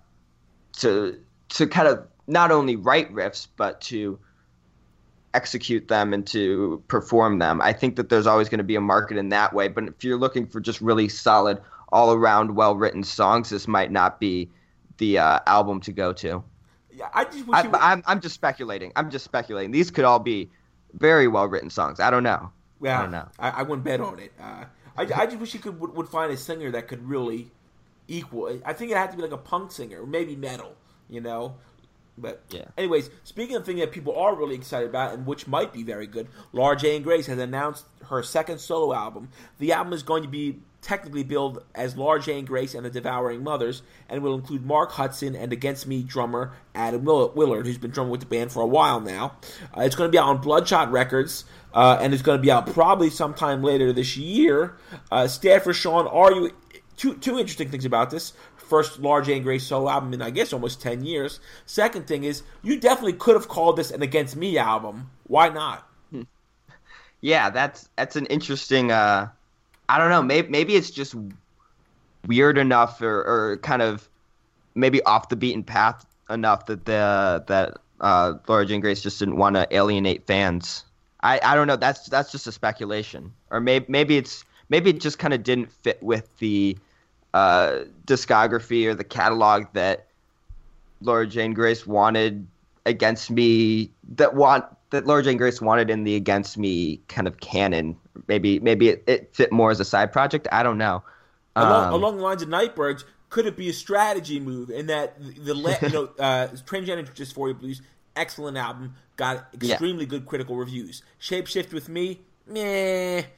kind of not only write riffs but to execute them and to perform them. I think that there's always going to be a market in that way, but if you're looking for just really solid, all-around, well-written songs, this might not be the album to go to. Yeah, I just wish I'm just speculating. These could all be very well-written songs. I don't know. Yeah, I don't know. I wouldn't bet on it. I just wish he would find a singer that could really equal. I think it had to be a punk singer, or maybe metal, But anyways, speaking of things that people are really excited about and which might be very good, Laura Jane Grace has announced her second solo album. The album is going to be technically billed as Laura Jane Grace and the Devouring Mothers, and will include Mark Hudson and Against Me drummer Adam Willard, who's been drumming with the band for a while now. It's going to be out on Bloodshot Records, and it's going to be out probably sometime later this year. Stafford Shawn, two interesting things about this. First, Laura Jane Grace solo album in, I guess, almost 10 years. Second thing is, you definitely could have called this an Against Me album. Why not? Yeah, that's an interesting... I don't know. Maybe it's just weird enough, or kind of maybe off the beaten path enough that Laura Jane Grace just didn't want to alienate fans. I don't know. That's just a speculation, or maybe it just kind of didn't fit with the discography or the catalog that Laura Jane Grace wanted Against Me, that Laura Jane Grace wanted in the Against Me kind of canon. Maybe it fit more as a side project. I don't know. Along the lines of Nightbirds, could it be a strategy move in that Transgender Dysphoria Blues, excellent album, got extremely good critical reviews. Shapeshift with Me, meh.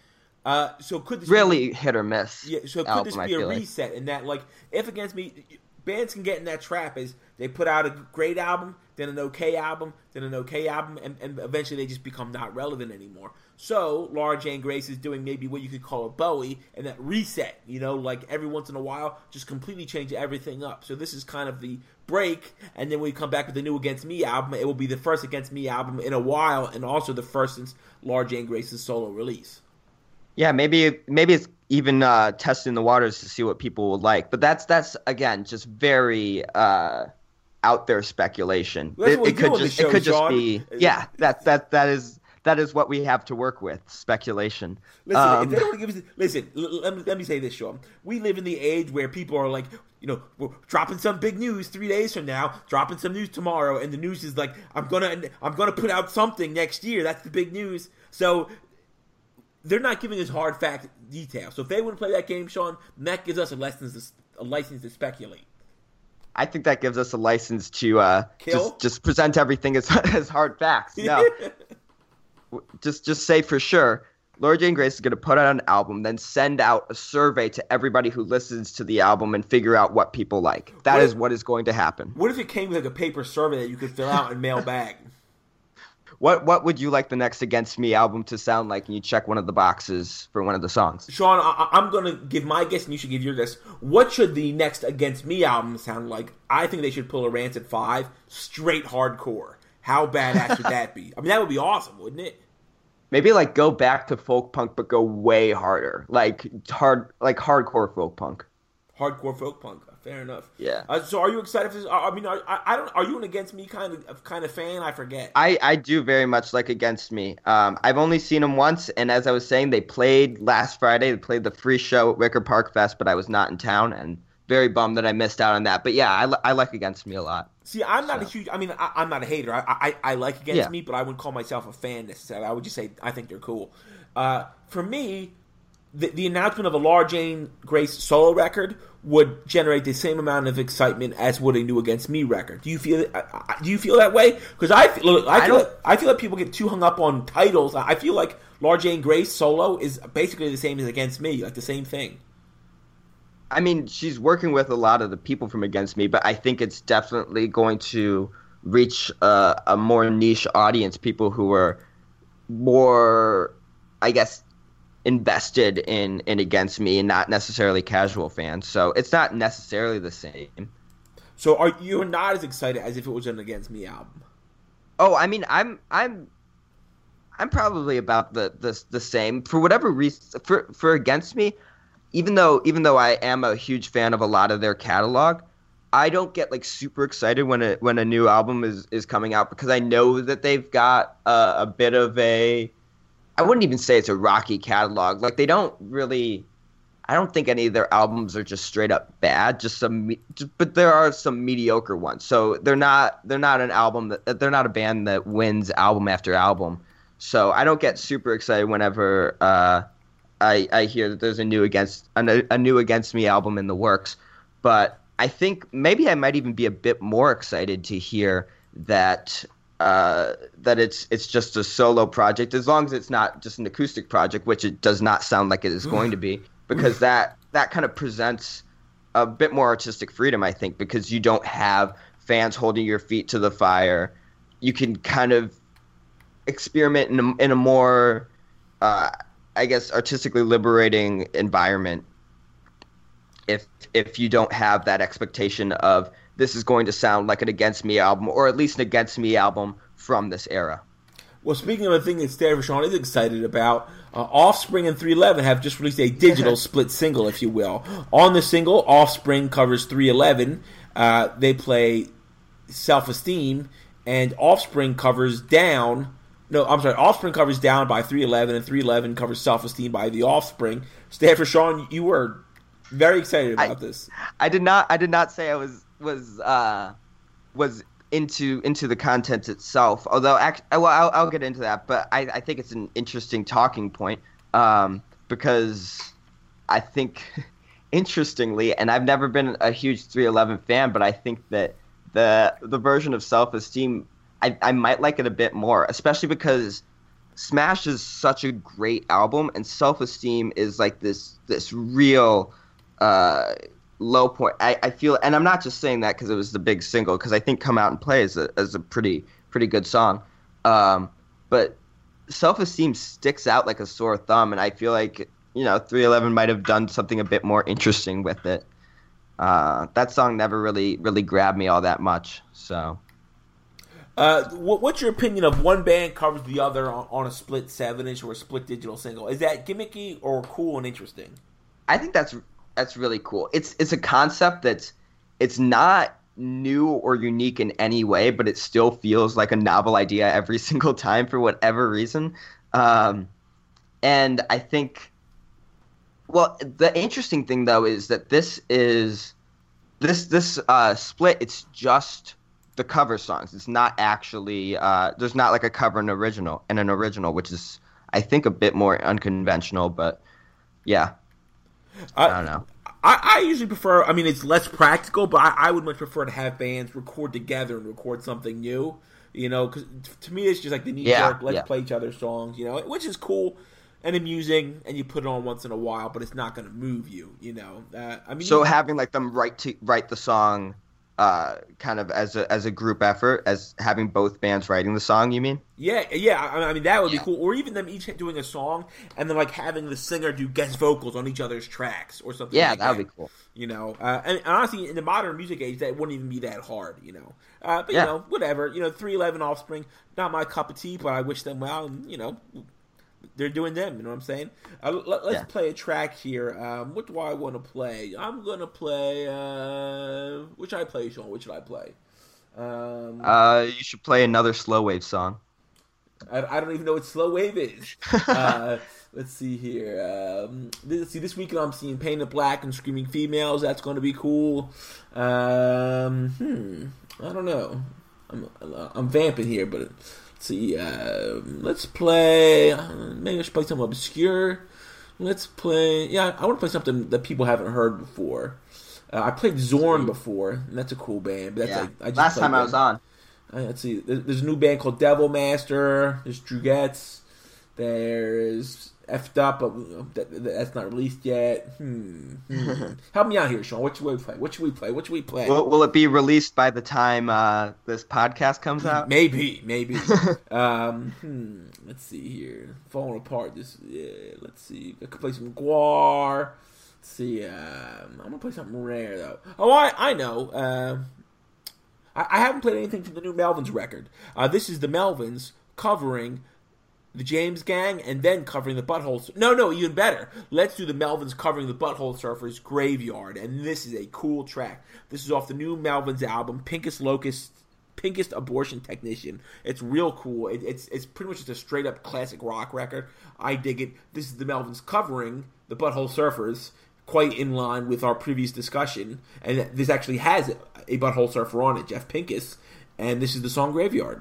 So could this really hit or miss? Yeah. So could this be a reset in that, like, if Against Me, bands can get in that trap is they put out a great album, then an okay album, then an okay album, and eventually they just become not relevant anymore. So Laura Jane Grace is doing maybe what you could call a Bowie, and that reset, like every once in a while, just completely change everything up. So this is kind of the break, and then when we come back with the new Against Me album, it will be the first Against Me album in a while, and also the first since Laura Jane Grace's solo release. Yeah, maybe it's even testing the waters to see what people will like. But that's again just very out there speculation. It could just be that is what we have to work with, speculation. Listen, if they don't give us, let me say this, Sean. We live in the age where people are like, we're dropping some big news 3 days from now, dropping some news tomorrow, and the news is like, I'm gonna put out something next year. That's the big news. So they're not giving us hard fact details. So if they wouldn't play that game, Sean, that gives us a license to speculate. I think that gives us a license to just present everything as hard facts. No, just say for sure, Laura Jane Grace is going to put out an album, then send out a survey to everybody who listens to the album and figure out what people like. That is what is going to happen. What if it came with like a paper survey that you could fill out and mail back? What would you like the next Against Me album to sound like? And you check one of the boxes for one of the songs. Sean, I'm going to give my guess, and you should give your guess. What should the next Against Me album sound like? I think they should pull a Rancid 5, straight hardcore. How badass would that be? I mean, that would be awesome, wouldn't it? Maybe like go back to folk punk, but go way harder, like hardcore folk punk. Hardcore folk punk. Fair enough. Yeah. So are you excited for this? I mean, are you an Against Me kind of fan? I forget. I do very much like Against Me. I've only seen them once, and as I was saying, they played last Friday. They played the free show at Wicker Park Fest, but I was not in town, and very bummed that I missed out on that. But yeah, I like Against Me a lot. See, I'm not a huge. I mean, I'm not a hater. I like Against Me, but I wouldn't call myself a fan necessarily. I would just say I think they're cool. For me, the announcement of a Laura Jane Grace solo record would generate the same amount of excitement as would a new Against Me record. Do you feel that way? Because I feel like people get too hung up on titles. I feel like Laura Jane Grace solo is basically the same as Against Me, like the same thing. I mean, she's working with a lot of the people from Against Me, but I think it's definitely going to reach a more niche audience, people who are more, I guess, invested in Against Me and not necessarily casual fans. So it's not necessarily the same. So you're not as excited as if it was an Against Me album? Oh, I mean, I'm probably about the same. For whatever reason, for Against Me, even though I am a huge fan of a lot of their catalog, I don't get like super excited when a new album is coming out, because I know that they've got a bit of a, I wouldn't even say it's a rocky catalog. Like, they don't really, I don't think any of their albums are just straight up bad. But there are some mediocre ones. So they're not an album they're not a band that wins album after album. So I don't get super excited whenever I hear that there's a new Against Me album in the works. But I think maybe I might even be a bit more excited to hear that it's just a solo project, as long as it's not just an acoustic project, which it does not sound like it is going to be, because that kind of presents a bit more artistic freedom, I think, because you don't have fans holding your feet to the fire. You can kind of experiment in a more, I guess, artistically liberating environment if you don't have that expectation of this is going to sound like an Against Me album, or at least an Against Me album from this era. Well, speaking of a thing that Stanford Sean is excited about, Offspring and 311 have just released a digital split single, if you will. On the single, Offspring covers 311. They play Self-Esteem, and Offspring covers Down. No, I'm sorry. Offspring covers Down by 311, and 311 covers Self-Esteem by The Offspring. Stanford Sean, you were very excited about this. I did not say I was into the content itself. Although, I'll get into that. But I think it's an interesting talking point, because I think, interestingly, and I've never been a huge 311 fan, but I think that the version of Self-Esteem, I might like it a bit more, especially because Smash is such a great album, and Self-Esteem is like this real low point. I feel, and I'm not just saying that because it was the big single, because I think Come Out and Play is a pretty good song. But Self-Esteem sticks out like a sore thumb, and I feel like 311 might have done something a bit more interesting with it. That song never really grabbed me all that much. So, what's your opinion of one band covers the other on a split 7-inch or a split digital single? Is that gimmicky or cool and interesting? I think that's really cool. It's a concept it's not new or unique in any way, but it still feels like a novel idea every single time for whatever reason. And I think, well, the interesting thing though is that this split. It's just the cover songs. It's not actually there's not like a cover and an original, which is I think a bit more unconventional. But yeah, I don't know. I usually prefer, I mean, it's less practical, but I would much prefer to have bands record together and record something new, because to me it's just like the knee-jerk, let's play each other's songs, which is cool and amusing, and you put it on once in a while, but it's not going to move you, I mean, so having like them write the song kind of as a group effort, as having both bands writing the song, you mean? Yeah. I mean, that would be cool. Or even them each doing a song and then like having the singer do guest vocals on each other's tracks or something. Yeah, like that would be cool. And honestly, in the modern music age, that wouldn't even be that hard. But whatever. 311 Offspring, not my cup of tea, but I wish them well. And they're doing them. You know what I'm saying? Let's play a track here. What do I want to play? I'm gonna play. Which should I play, Sean? What should I play? You should play another slow wave song. I don't even know what slow wave is. Let's see here. This weekend I'm seeing Painted Black and Screaming Females. That's going to be cool. I don't know. I'm vamping here, but let's see. Let's play. Maybe I should play something obscure. Let's play. Yeah, I want to play something that people haven't heard before. I played Zorn before, and that's a cool band. But that's last time I was on. Let's see. There's a new band called Devil Master. There's Drugettes. There's Effed Up, but that's not released yet. Help me out here, Sean. What should we play? What should we play? Will it be released by the time this podcast comes out? Maybe. Let's see here. Falling apart. Let's see. I could play some Guar. Let's see. I'm gonna play something rare though. Oh, I know. I haven't played anything from the new Melvins record. This is the Melvins covering the James Gang and then covering the Butthole. No, even better. Let's do the Melvins covering the Butthole Surfers Graveyard, and this is a cool track. This is off the new Melvins album, Pinkest Abortion Technician. It's real cool. It's pretty much just a straight up classic rock record. I dig it. This is the Melvins covering the Butthole Surfers, quite in line with our previous discussion, and this actually has a Butthole Surfer on it, Jeff Pincus, and this is the song Graveyard.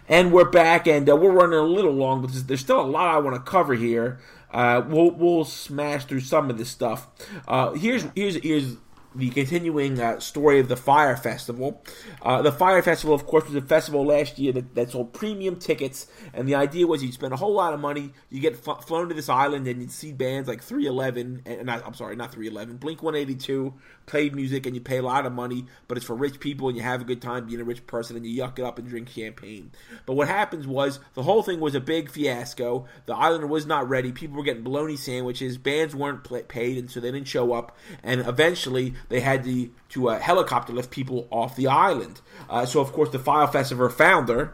And we're back, and we're running a little long, but there's still a lot I want to cover here. We'll smash through some of this stuff. Here's the continuing story of the Fyre Festival. The Fyre Festival, of course, was a festival last year that sold premium tickets, and the idea was you'd spend a whole lot of money, you get flown to this island, and you'd see bands like 311, not 311, Blink-182, played music, and you pay a lot of money, but it's for rich people, and you have a good time being a rich person, and you yuck it up and drink champagne. But what happens was, the whole thing was a big fiasco. The island was not ready. People were getting bologna sandwiches. Bands weren't paid, and so they didn't show up, and eventually they had to helicopter lift people off the island. So, of course, the Fyre Festival founder,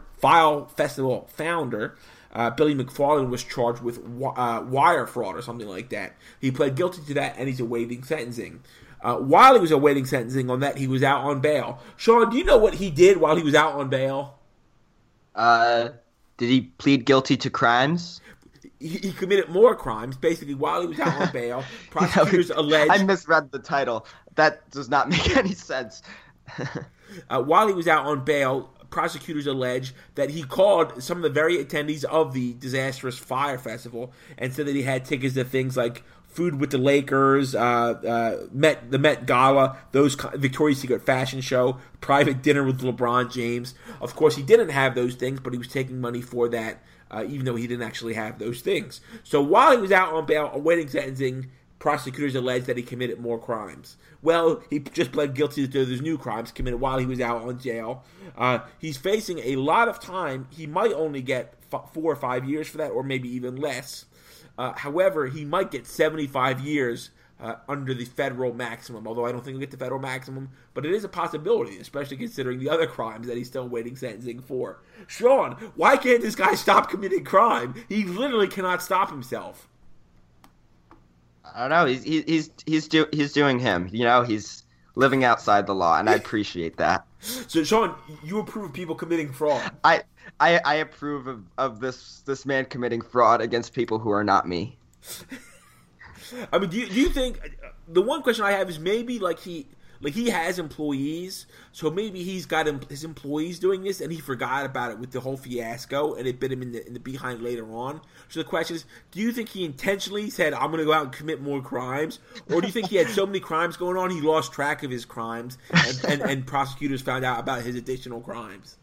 Billy McFarland, was charged with wire fraud or something like that. He pled guilty to that, and he's awaiting sentencing. While he was awaiting sentencing on that, he was out on bail. Sean, do you know what he did while he was out on bail? Did he plead guilty to crimes? He committed more crimes. Basically, while he was out on bail, prosecutors alleged... I misread the title. That does not make any sense. While he was out on bail, prosecutors allege that he called some of the very attendees of the disastrous Fyre Festival and said that he had tickets to things like food with the Lakers, the Met Gala, Victoria's Secret fashion show, private dinner with LeBron James. Of course, he didn't have those things, but he was taking money for that, even though he didn't actually have those things. So while he was out on bail awaiting sentencing, prosecutors alleged that he committed more crimes. Well, he just pled guilty to those new crimes committed while he was out on jail. He's facing a lot of time. He might only get 4 or 5 years for that, or maybe even less. However, he might get 75 years under the federal maximum, although I don't think he'll get the federal maximum, but it is a possibility, especially considering the other crimes that he's still waiting sentencing for. Sean, why can't this guy stop committing crime? He literally cannot stop himself. I don't know. He's doing him. You know, he's living outside the law, and I appreciate that. So, Sean, you approve of people committing fraud? I approve of this man committing fraud against people who are not me. I mean, do you think the one question I have is maybe he has employees, so maybe he's got his employees doing this and he forgot about it with the whole fiasco and it bit him in the behind later on. So the question is, do you think he intentionally said, I'm going to go out and commit more crimes? Or do you think he had so many crimes going on he lost track of his crimes and prosecutors found out about his additional crimes?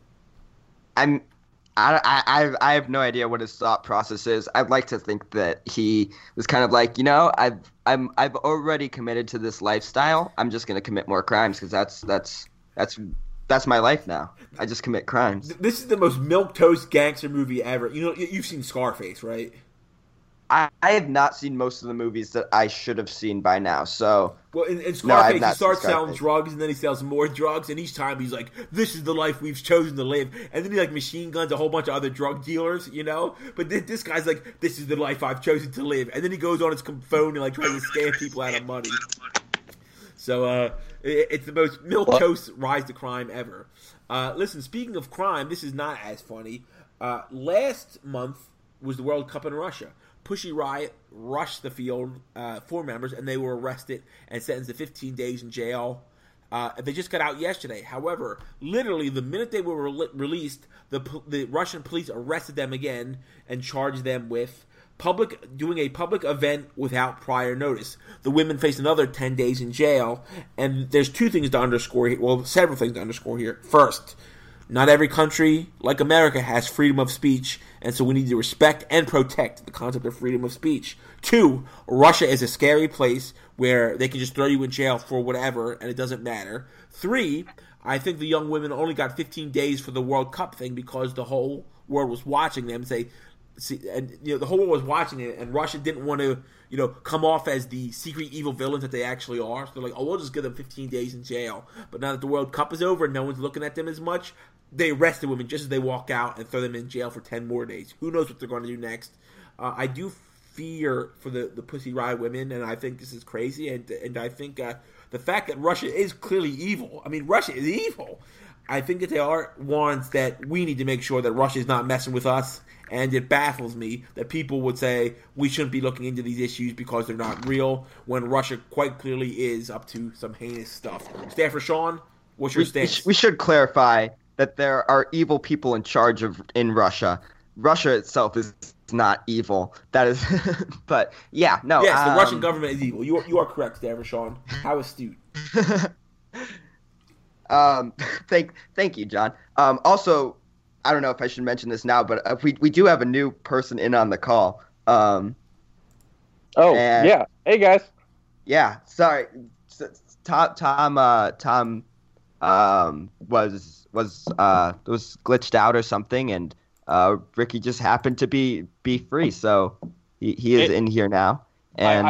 I have no idea what his thought process is. I'd like to think that he was kind of like, you know, I've already committed to this lifestyle. I'm just going to commit more crimes because that's my life now. I just commit crimes. This is the most milquetoast gangster movie ever. You know, you've seen Scarface, right? I have not seen most of the movies that I should have seen by now. So, well, in Scarface, he starts selling drugs, and then he sells more drugs, and each time he's like, this is the life we've chosen to live. And then he, like, machine guns a whole bunch of other drug dealers, you know? But this guy's like, this is the life I've chosen to live. And then he goes on his phone and, like, tries to scam people out of money. So, it's the most milquetoast rise to crime ever. Listen, speaking of crime, this is not as funny. Last month was the World Cup in Russia. Pussy Riot rushed the field, 4 members, and they were arrested and sentenced to 15 days in jail. They just got out yesterday. However, literally the minute they were released, the Russian police arrested them again and charged them with doing a public event without prior notice. The women faced another 10 days in jail, and there's 2 things to underscore here. Well, several things to underscore here. First, not every country, like America, has freedom of speech, and so we need to respect and protect the concept of freedom of speech. 2, Russia is a scary place where they can just throw you in jail for whatever, and it doesn't matter. 3, I think the young women only got 15 days for the World Cup thing because the whole world was watching them. The whole world was watching it, and Russia didn't want to, come off as the secret evil villains that they actually are. So they're like, we'll just give them 15 days in jail. But now that the World Cup is over and no one's looking at them as much, they arrest the women just as they walk out and throw them in jail for 10 more days. Who knows what they're going to do next? I do fear for the Pussy Riot women, and I think this is crazy. And I think the fact that Russia is clearly evil. I mean, Russia is evil. I think that they are warrants that we need to make sure that Russia is not messing with us. And it baffles me that people would say we shouldn't be looking into these issues because they're not real, when Russia quite clearly is up to some heinous stuff. Stafford Sean, what's your stance? We should clarify that there are evil people in charge in Russia. Russia itself is not evil. That is, but yeah, no. Yes, the Russian government is evil. You are correct, Stavros Sean. How astute. Thank you, John. Also, I don't know if I should mention this now, but we do have a new person in on the call. Yeah. Hey guys. Yeah. Sorry, Tom was glitched out or something, and Ricky just happened to be free, so he is in here now. And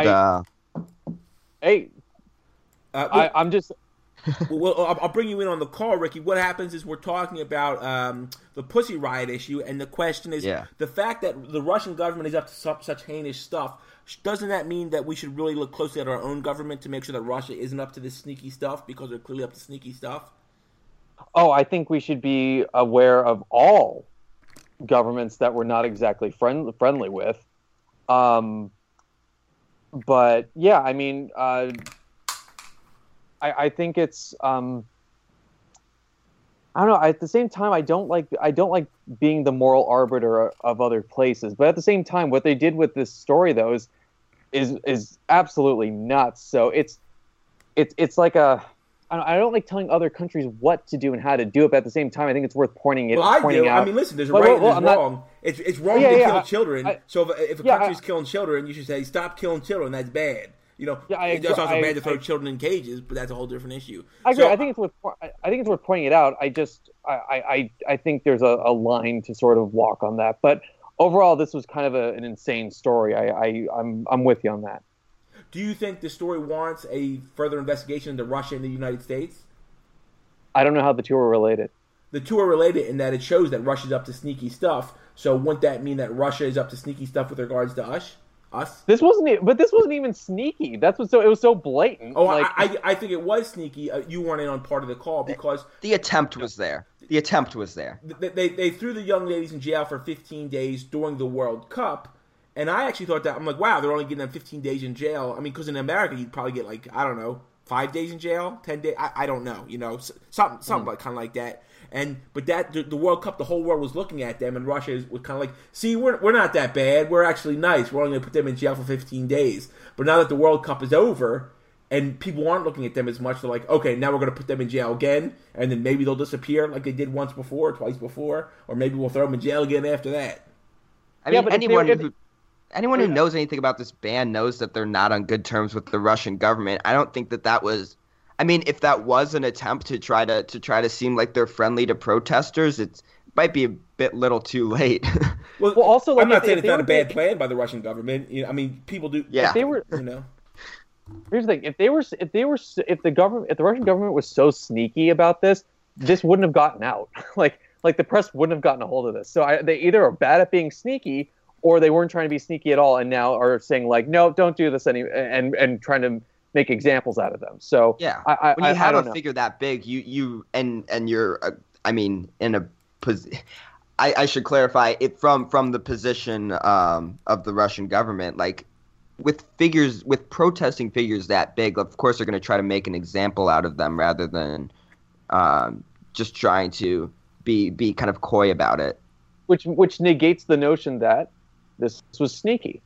I'm just. Well, I'll bring you in on the call, Ricky. What happens is we're talking about the Pussy Riot issue, and the question is the fact that the Russian government is up to such heinous stuff. Doesn't that mean that we should really look closely at our own government to make sure that Russia isn't up to this sneaky stuff, because they're clearly up to sneaky stuff? Oh, I think we should be aware of all governments that we're not exactly friendly with. But yeah, I mean, I think it's I don't know. At the same time, I don't like being the moral arbiter of other places. But at the same time, what they did with this story, though, is absolutely nuts. So it's like I don't like telling other countries what to do and how to do it. But at the same time, I think it's worth pointing out. I mean, listen, there's a right and there's wrong. It's wrong to kill children. So if a country's killing children, you should say stop killing children. That's bad. You know, it's also bad to throw children in cages, but that's a whole different issue. I agree. I think it's worth pointing it out. I think there's a line to sort of walk on that. But overall, this was kind of an insane story. I'm with you on that. Do you think the story warrants a further investigation into Russia and the United States? I don't know how the two are related. The two are related in that it shows that Russia's up to sneaky stuff. So wouldn't that mean that Russia is up to sneaky stuff with regards to us? This wasn't even sneaky. It was so blatant. Oh, I think it was sneaky. You weren't in on part of the call because the attempt was there. The attempt was there. They threw the young ladies in jail for 15 days during the World Cup, and I actually thought that I'm like, wow, they're only getting them 15 days in jail. I mean, because in America you'd probably get like 5 days in jail, 10 days. I don't know, something like kind of like that. But the World Cup, the whole world was looking at them, and Russia was kind of like, see, we're not that bad. We're actually nice. We're only going to put them in jail for 15 days. But now that the World Cup is over, and people aren't looking at them as much, they're like, okay, now we're going to put them in jail again, and then maybe they'll disappear like they did once before, twice before, or maybe we'll throw them in jail again after that. I mean, anyone who knows anything about this ban knows that they're not on good terms with the Russian government. I don't think that was. I mean, if that was an attempt to try to seem like they're friendly to protesters, it might be a bit little too late. well, also, I'm not saying it's not a bad plan by the Russian government. I mean, people do. Yeah. If they were, Here's the thing: if the Russian government was so sneaky about this wouldn't have gotten out. like the press wouldn't have gotten a hold of this. So they either are bad at being sneaky, or they weren't trying to be sneaky at all, and now are saying like, no, don't do this and trying to make examples out of them. So yeah, when you have a figure that big, you're I mean, in a position. I should clarify it from the position of the Russian government. Like with protesting figures that big, of course they're going to try to make an example out of them rather than just trying to be kind of coy about it. Which negates the notion that this was sneaky.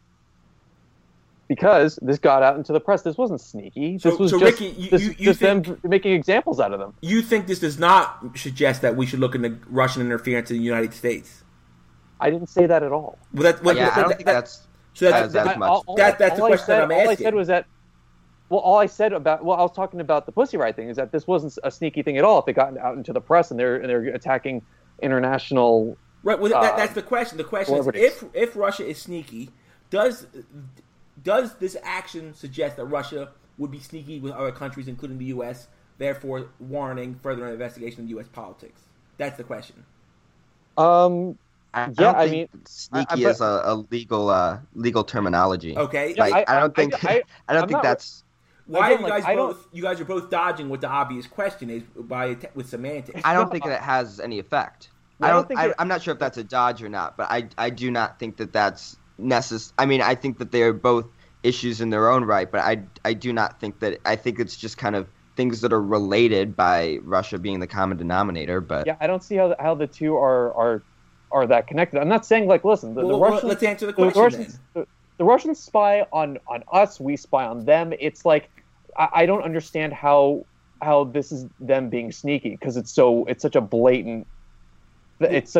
Because this got out into the press. This wasn't sneaky. This was Ricky, you think, them making examples out of them. You think this does not suggest that we should look into Russian interference in the United States? I didn't say that at all. Well, I don't think that's as much. That's the question that I'm asking. All I said was that. Well, I was talking about the Pussy Riot thing. Is that this wasn't a sneaky thing at all? If it got out into the press and they're attacking international. Right. Well, that's the question. The question is, if Russia is sneaky, does this action suggest that Russia would be sneaky with other countries, including the U.S., therefore warranting further investigation of U.S. politics? That's the question. I mean, sneaky is a legal terminology. Okay. Like, I don't think that's. Why are you guys are both dodging what the obvious question is with semantics? I don't think that it has any effect. I'm not sure if that's a dodge or not, but I do not think that that's necessary. I mean, I think that they are both issues in their own right, but I do not think that. I think it's just kind of things that are related by Russia being the common denominator. But yeah, I don't see how the two are that connected. I'm not saying like, listen, the Russians. Let's answer the question then. The Russians spy on us. We spy on them. It's like I don't understand how this is them being sneaky, because it's such a blatant use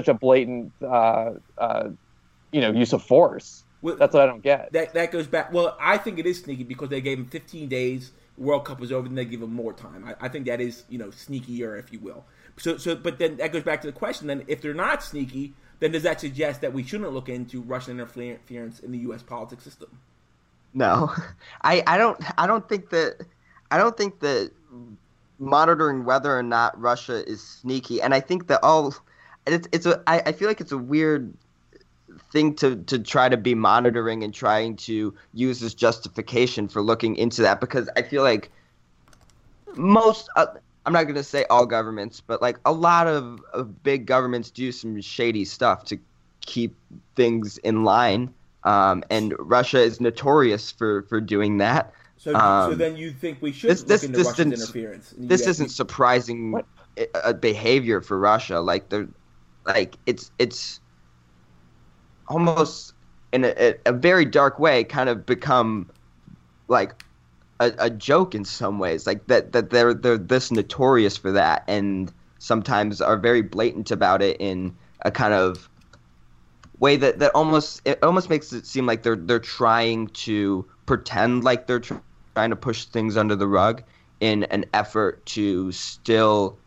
of force. That's what I don't get. That goes back. Well, I think it is sneaky because they gave him 15 days. World Cup was over, then they give him more time. I think that is sneakier, if you will. So, but then that goes back to the question. Then, if they're not sneaky, then does that suggest that we shouldn't look into Russian interference in the U.S. politics system? No, I don't think that monitoring whether or not Russia is sneaky, and I think that I feel like it's a weird thing to try to be monitoring and trying to use as justification for looking into that, because I feel like most I'm not going to say all governments, but like a lot of big governments do some shady stuff to keep things in line, and Russia is notorious for doing that. So then you think we should look into Russia's interference? This isn't surprising behavior for Russia. Like it's almost in a very dark way kind of become like a joke in some ways, like that they're this notorious for that, and sometimes are very blatant about it in a kind of way that almost makes it seem like they're trying to pretend like they're trying to push things under the rug in an effort to still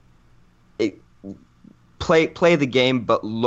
play the game,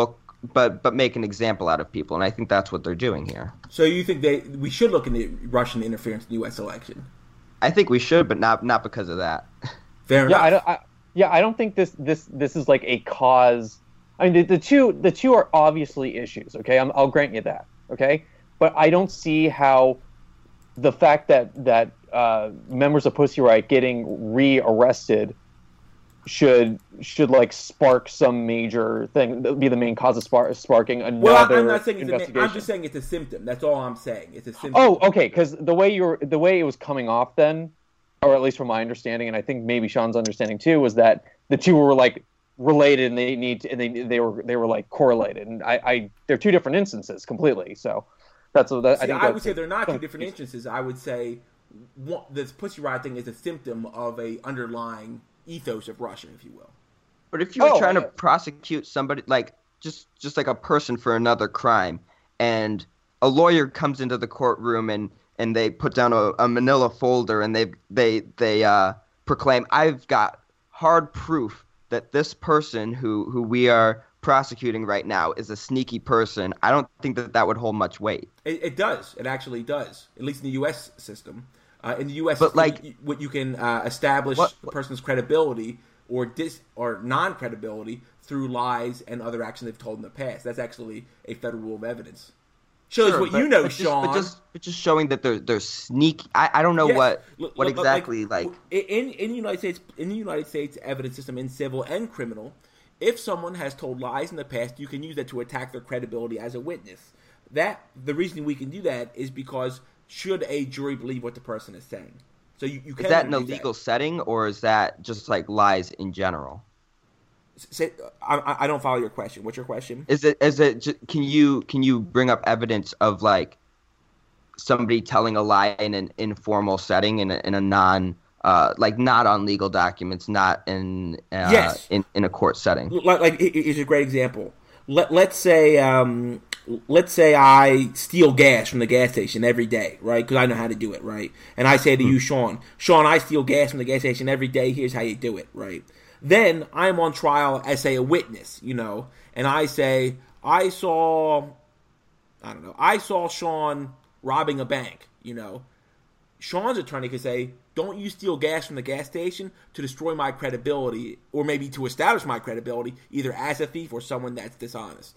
but make an example out of people, and I think that's what they're doing here. So you think we should look into Russian interference in the U.S. election? I think we should, but not because of that. Fair enough. I don't think this is like a cause. I mean, the two are obviously issues. Okay, I'll grant you that. Okay, but I don't see how the fact that members of Pussy Riot getting re-arrested should like spark some major thing, be the main cause of sparking another I'm not saying investigation. I'm just saying it's a symptom. That's all I'm saying. It's a symptom. Oh, okay. Because the way it was coming off then, or at least from my understanding, and I think maybe Sean's understanding too, was that the two were like related, and they were like correlated, and they're two different instances completely. So that's what I would say they're not two different instances. I would say this Pussy Riot thing is a symptom of a underlying ethos of Russia, if you will. But if you were trying to prosecute somebody, like just like a person for another crime, and a lawyer comes into the courtroom and they put down a manila folder and they proclaim, I've got hard proof that this person who we are prosecuting right now is a sneaky person, I don't think that would hold much weight. It does. It actually does. At least in the U.S. system. In the U.S., what you can establish a person's credibility or non-credibility through lies and other actions they've told in the past. That's actually a federal rule of evidence. Shows what you know, Sean. But just showing that they're sneaky. I don't know what exactly like in the United States evidence system, in civil and criminal. If someone has told lies in the past, you can use that to attack their credibility as a witness. The reason we can do that is because should a jury believe what the person is saying? So you can. Is that in a legal setting, or is that just like lies in general? I don't follow your question. What's your question? Is it? Can you bring up evidence of like somebody telling a lie in an informal setting, in a non like not on legal documents, not in in a court setting? Like here's a great example. Let's say I steal gas from the gas station every day, right? Because I know how to do it, right? And I say to you, Sean, I steal gas from the gas station every day. Here's how you do it, right? Then I'm on trial as, say, a witness, and I say, I saw Sean robbing a bank, Sean's attorney could say, don't you steal gas from the gas station to destroy my credibility, or maybe to establish my credibility, either as a thief or someone that's dishonest.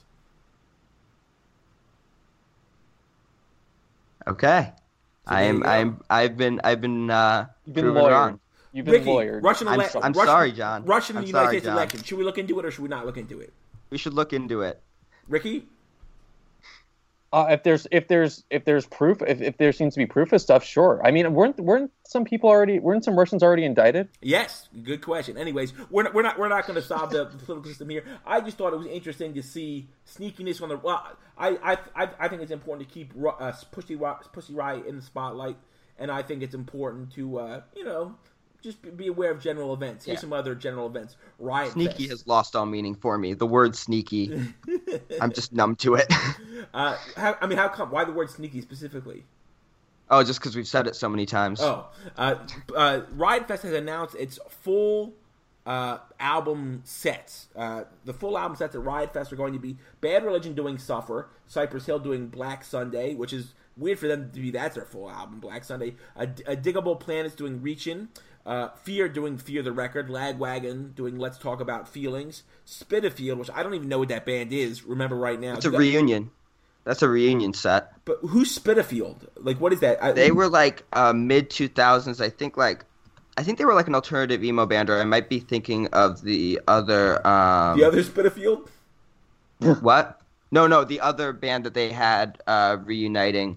Okay. I've been You've been proven lawyered. wrong. You've been lawyered. I'm sorry, John. Russian I'm United sorry, States John. election. Should we look into it or should we not look into it? We should look into it. Ricky? If there's proof, if there seems to be proof of stuff, sure. I mean, weren't some Russians already indicted? Yes, good question. Anyways, we're not going to solve the political system here. I just thought it was interesting to see sneakiness on the. Well, I think it's important to keep Pussy Riot in the spotlight, and I think it's important to just be aware of general events. Here's some other general events. Riot Sneaky Fest. has lost all meaning for me. The word sneaky, I'm just numb to it. How come? Why the word sneaky specifically? Oh, just because we've said it so many times. Riot Fest has announced its full album sets. The full album sets at Riot Fest are going to be Bad Religion doing Suffer, Cypress Hill doing Black Sunday, which is weird for them to be that's their full album, Black Sunday. A Diggable Planets doing Reachin'. Fear doing Fear the Record, Lagwagon doing Let's Talk About Feelings, Spitalfield, which I don't even know what that band is, remember right now. It's a reunion. That's a reunion set. But who's Spitalfield? Like, what is that? They were like mid-2000s, I think they were like an alternative emo band, or I might be thinking of the other... the other Spitalfield? What? No, the other band that they had reuniting.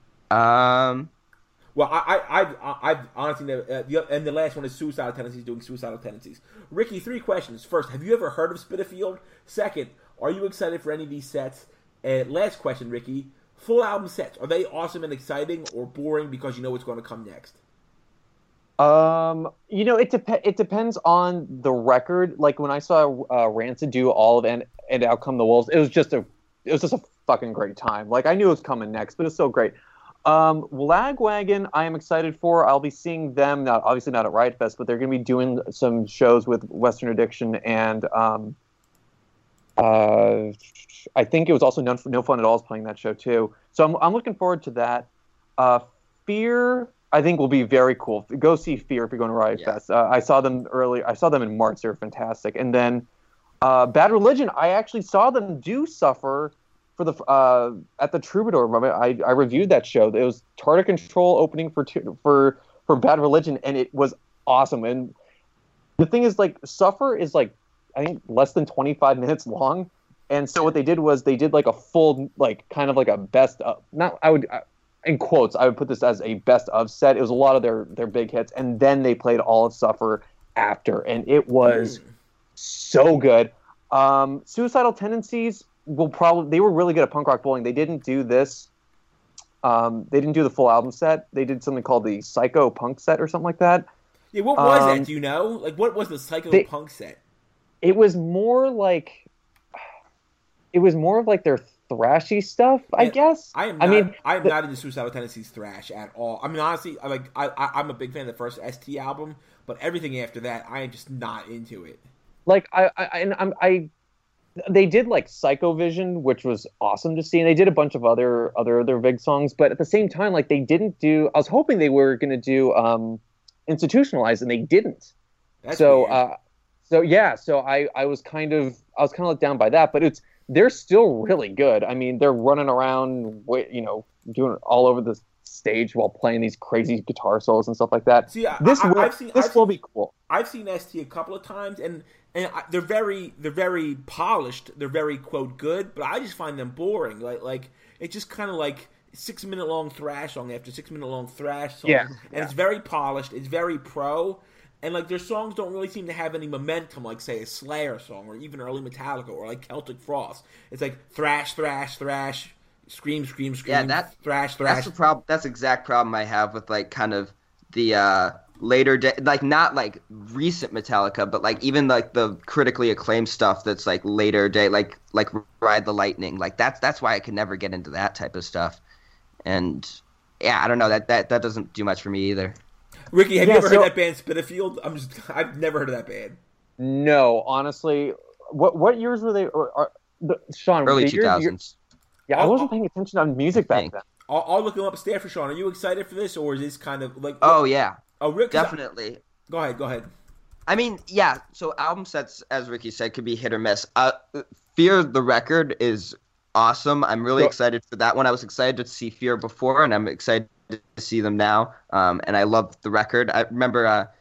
Well, I've honestly never. And the last one is Suicidal Tendencies doing Suicidal Tendencies. Ricky, 3 questions. First, have you ever heard of Spitalfield? Second, are you excited for any of these sets? And last question, Ricky, full album sets, are they awesome and exciting or boring because you know what's going to come next? It depends on the record. Like when I saw Rancid do all of and Out Come the Wolves, it was just a fucking great time. Like I knew it was coming next, but it's so great. Lagwagon, I am excited for. I'll be seeing them, obviously not at Riot Fest, but they're going to be doing some shows with Western Addiction and I think it was also No Fun at All is playing that show too. So I'm looking forward to that. Fear, I think will be very cool. Go see Fear if you're going to Riot Fest. I saw them earlier. I saw them in March. They were fantastic. And then Bad Religion, I actually saw them do Suffer for the at the Troubadour. I reviewed that show. It was Tartar Control opening for Bad Religion, and it was awesome. And the thing is, like, Suffer is like I think less than 25 minutes long, and so what they did was they did like a full like kind of like a best of, not I would in quotes I would put this as a best of set. It was a lot of their big hits, and then they played all of Suffer after, and it was so good. Suicidal Tendencies they were really good at Punk Rock Bowling. They didn't do this. They didn't do the full album set. They did something called the Psycho Punk set or something like that. Yeah, what was that? Do you know? Like, what was the Psycho Punk set? It was more of like their thrashy stuff, I guess. I am not into Suicidal Tendencies thrash at all. I mean, honestly, I'm a big fan of the first ST album, but everything after that, I am just not into it. Like they did like Psycho Vision, which was awesome to see, and they did a bunch of other big songs. But at the same time, like they didn't do. I was hoping they were going to do Institutionalized, and they didn't. That's weird. So I was kind of let down by that. But they're still really good. I mean, they're running around, doing it all over the stage while playing these crazy guitar solos and stuff like that. See, this will be cool. I've seen ST a couple of times, and they're very polished. They're very quote good, but I just find them boring. Like it's just kind of like 6-minute long thrash song after 6-minute long thrash song. Yeah. And it's very polished. It's very pro. And like their songs don't really seem to have any momentum, like say a Slayer song or even early Metallica or like Celtic Frost. It's like thrash, thrash, thrash, scream, scream, scream, thrash, thrash. That's the problem. That's the exact problem I have with like kind of the later day, like not like recent Metallica, but like even like the critically acclaimed stuff that's like later day, like Ride the Lightning. Like that's why I could never get into that type of stuff. And yeah, I don't know, that doesn't do much for me either. Ricky, have you ever heard that band Spitalfield? I've never heard of that band. No, honestly. What years were they? Sean, early 2000s. I wasn't paying attention on music back then. I'll look them up and for Sean. Are you excited for this, or is this kind of like? Oh yeah. Oh, Rick, definitely. Go ahead. I mean, yeah. So album sets, as Ricky said, could be hit or miss. Fear the Record is awesome. I'm really excited for that one. I was excited to see Fear before, and I'm excited to see them now. And I love the record. I remember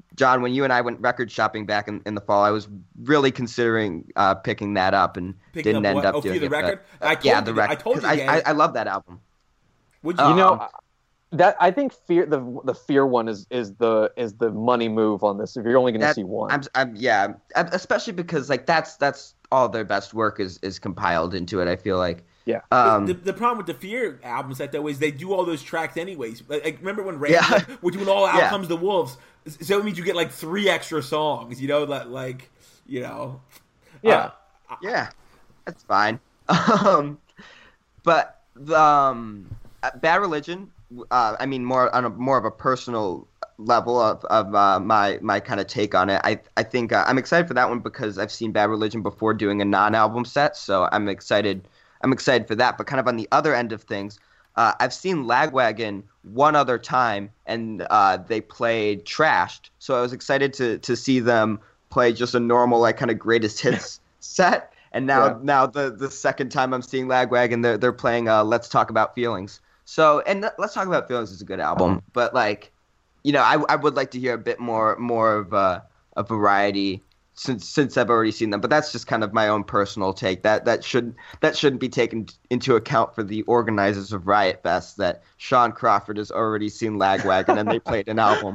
John, when you and I went record shopping back in the fall, I was really considering picking that up and didn't end up doing the it. record? The record. I told you, I love that album. Would you? You know, that I think the Fear one is the money move on this. If you're only going to see one, especially because like that's all their best work is compiled into it. I feel like. Yeah. The problem with the Fear albums that though is they do all those tracks anyways. Like remember when Rain would do an All Out Comes the Wolves? So it means you get like 3 extra songs. You know that like you know. Yeah. That's fine. But the Bad Religion. I mean, more on more of a personal level of my kind of take on it. I think I'm excited for that one because I've seen Bad Religion before doing a non-album set, so I'm excited for that. But kind of on the other end of things, I've seen Lagwagon one other time, and they played Trashed. So I was excited to see them play just a normal like kind of greatest hits set. And now the second time I'm seeing Lagwagon, they're playing Let's Talk About Feelings. So, and Let's Talk About Feelings is a good album, but like, you know, I would like to hear a bit more of a variety since I've already seen them. But that's just kind of my own personal take. That shouldn't be taken into account for the organizers of Riot Fest. That Sean Crawford has already seen Lagwagon and they played an album.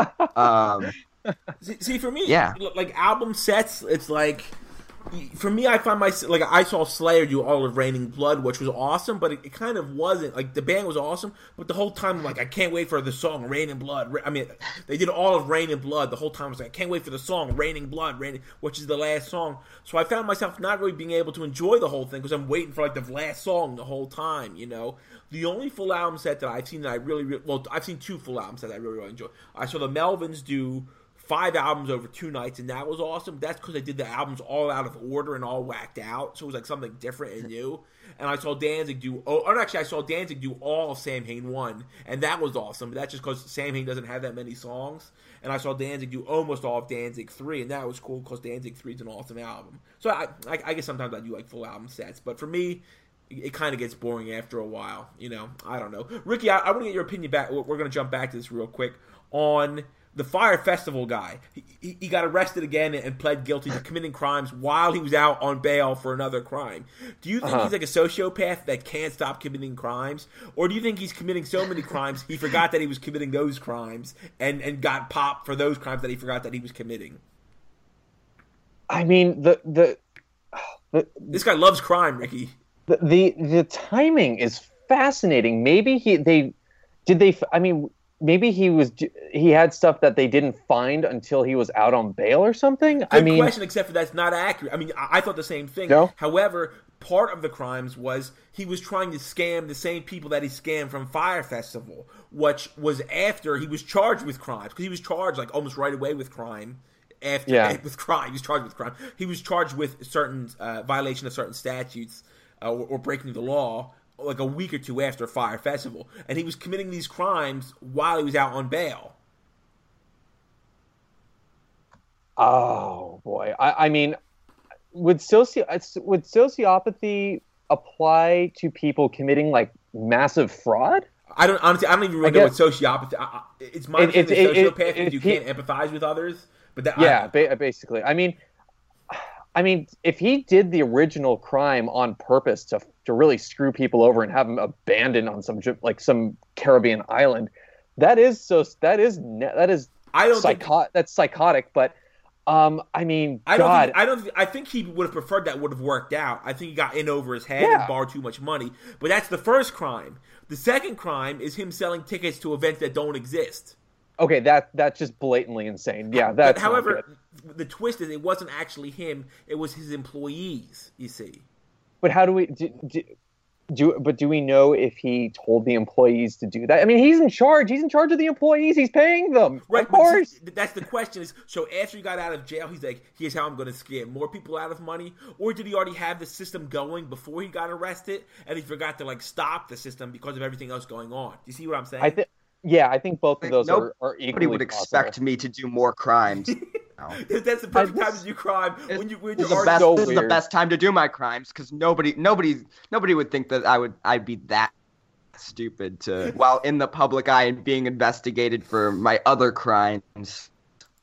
See, for me, like album sets, it's like. For me, I find myself like I saw Slayer do all of Raining Blood, which was awesome, but it kind of wasn't like the band was awesome, but the whole time I'm like I can't wait for the song Raining Blood. I mean, they did all of Raining Blood the whole time. I was like I can't wait for the song Raining Blood, which is the last song. So I found myself not really being able to enjoy the whole thing because I'm waiting for like the last song the whole time. You know, the only full album set that I've seen that I really I've seen 2 full album sets I really enjoy. I saw the Melvins do 5 albums over 2 nights, and that was awesome. That's because they did the albums all out of order and all whacked out, so it was like something different and new. And I saw Danzig do, I saw Danzig do all of Samhain 1, and that was awesome. But that's just because Samhain doesn't have that many songs. And I saw Danzig do almost all of Danzig 3, and that was cool because Danzig 3 is an awesome album. So I guess sometimes I do like full album sets, but for me, it kind of gets boring after a while. You know, I don't know. Ricky, I want to get your opinion back. We're going to jump back to this real quick on the Fire Festival guy. He got arrested again and pled guilty to committing crimes while he was out on bail for another crime. Do you think he's like a sociopath that can't stop committing crimes? Or do you think he's committing so many crimes he forgot that he was committing those crimes and got popped for those crimes that he forgot that he was committing? I mean, this guy loves crime, Ricky. The timing is fascinating. Maybe maybe he had stuff that they didn't find until he was out on bail or something. Good question, except for that's not accurate. I mean, I thought the same thing. No? However, part of the crimes was he was trying to scam the same people that he scammed from Fire Festival, which was after he was charged with crimes. Because he was charged like almost right away with crime. With crime. He was charged with crime. He was charged with certain violation of certain statutes or breaking the law like a week or 2 after Fire Festival, and he was committing these crimes while he was out on bail. Oh boy, I mean, would sociopathy apply to people committing like massive fraud? I don't even really know what sociopathy. It's my understanding that sociopath means you can't empathize with others, but that basically. I mean, if he did the original crime on purpose to really screw people over and have them abandoned on some Caribbean island, that's psychotic. But I mean, I think he would have preferred that would have worked out. I think he got in over his head and borrowed too much money. But that's the first crime. The second crime is him selling tickets to events that don't exist. Okay, that's just blatantly insane. Yeah, however, the twist is it wasn't actually him; it was his employees. You see. But how do we do we know if he told the employees to do that? I mean, he's in charge. He's in charge of the employees. He's paying them. Right, of course. That's the question. Is so after he got out of jail, he's like, "Here's how I'm going to scam more people out of money." Or did he already have the system going before he got arrested, and he forgot to stop the system because of everything else going on? Do you see what I'm saying? I think both of those are equally Nobody would expect me to do more crimes. That's the perfect time to do crime. This is the best time to do my crimes because nobody would think that I'd be that stupid to while in the public eye and being investigated for my other crimes.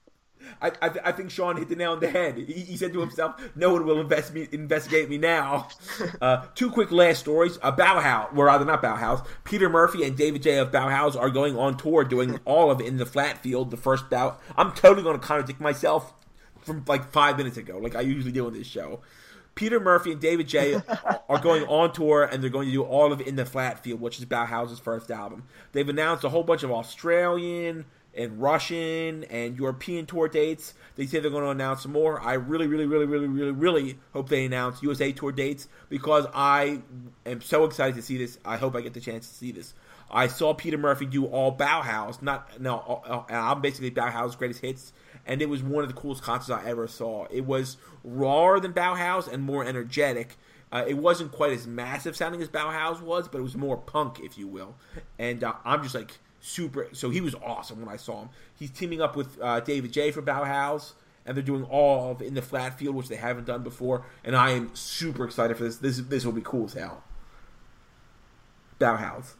I think Sean hit the nail on the head. He said to himself, "No one will investigate me now." Two quick last stories. Bauhaus, well, rather not Bauhaus. Peter Murphy and David J. of Bauhaus are going on tour, doing all of it in the flat field. The first bout. I'm totally going to contradict myself from like 5 minutes ago, like I usually do on this show. Peter Murphy and David J. are going on tour, and they're going to do all of it in the flat field, which is Bauhaus' first album. They've announced a whole bunch of Australian and Russian and European tour dates. They say they're going to announce some more. I really hope they announce USA tour dates, because I am so excited to see this. I hope I get the chance to see this. I saw Peter Murphy do all Bauhaus, I'm basically Bauhaus' greatest hits, and it was one of the coolest concerts I ever saw. It was rawer than Bauhaus and more energetic. It wasn't quite as massive sounding as Bauhaus was, but it was more punk, if you will. And I'm just like super. So he was awesome when I saw him. He's teaming up with David J. for Bauhaus, and they're doing all of In the Flat Field, which they haven't done before. And I am super excited for this. This will be cool as hell. Bauhaus.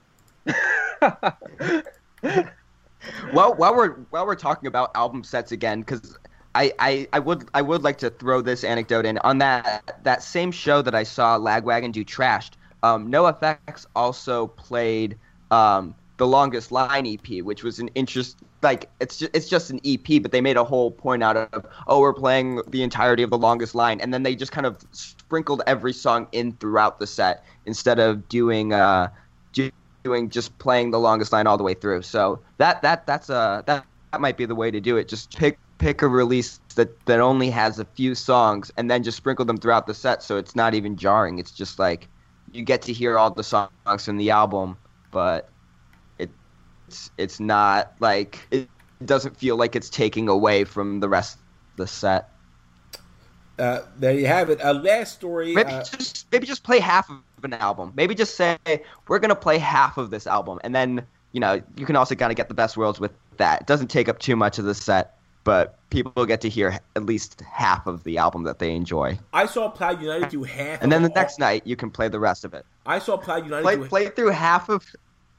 Well, while we're talking about album sets again, because I would like to throw this anecdote in. On that same show that I saw Lagwagon do Trashed, NoFX also played The Longest Line EP, which was an it's just an EP, but they made a whole point out of, we're playing the entirety of The Longest Line, and then they just kind of sprinkled every song in throughout the set instead of doing just playing The Longest Line all the way through. So that might be the way to do it. Just pick a release that only has a few songs, and then just sprinkle them throughout the set, so it's not even jarring. It's just like you get to hear all the songs from the album, but it's not like, it doesn't feel like it's taking away from the rest of the set. There you have it. Last story. Maybe just play half of an album. Maybe just say, we're going to play half of this album. And then, you can also kind of get the best worlds with that. It doesn't take up too much of the set, but people get to hear at least half of the album that they enjoy. I saw Plough United do half. And then the next night, you can play the rest of it. I saw Plough United play through half of...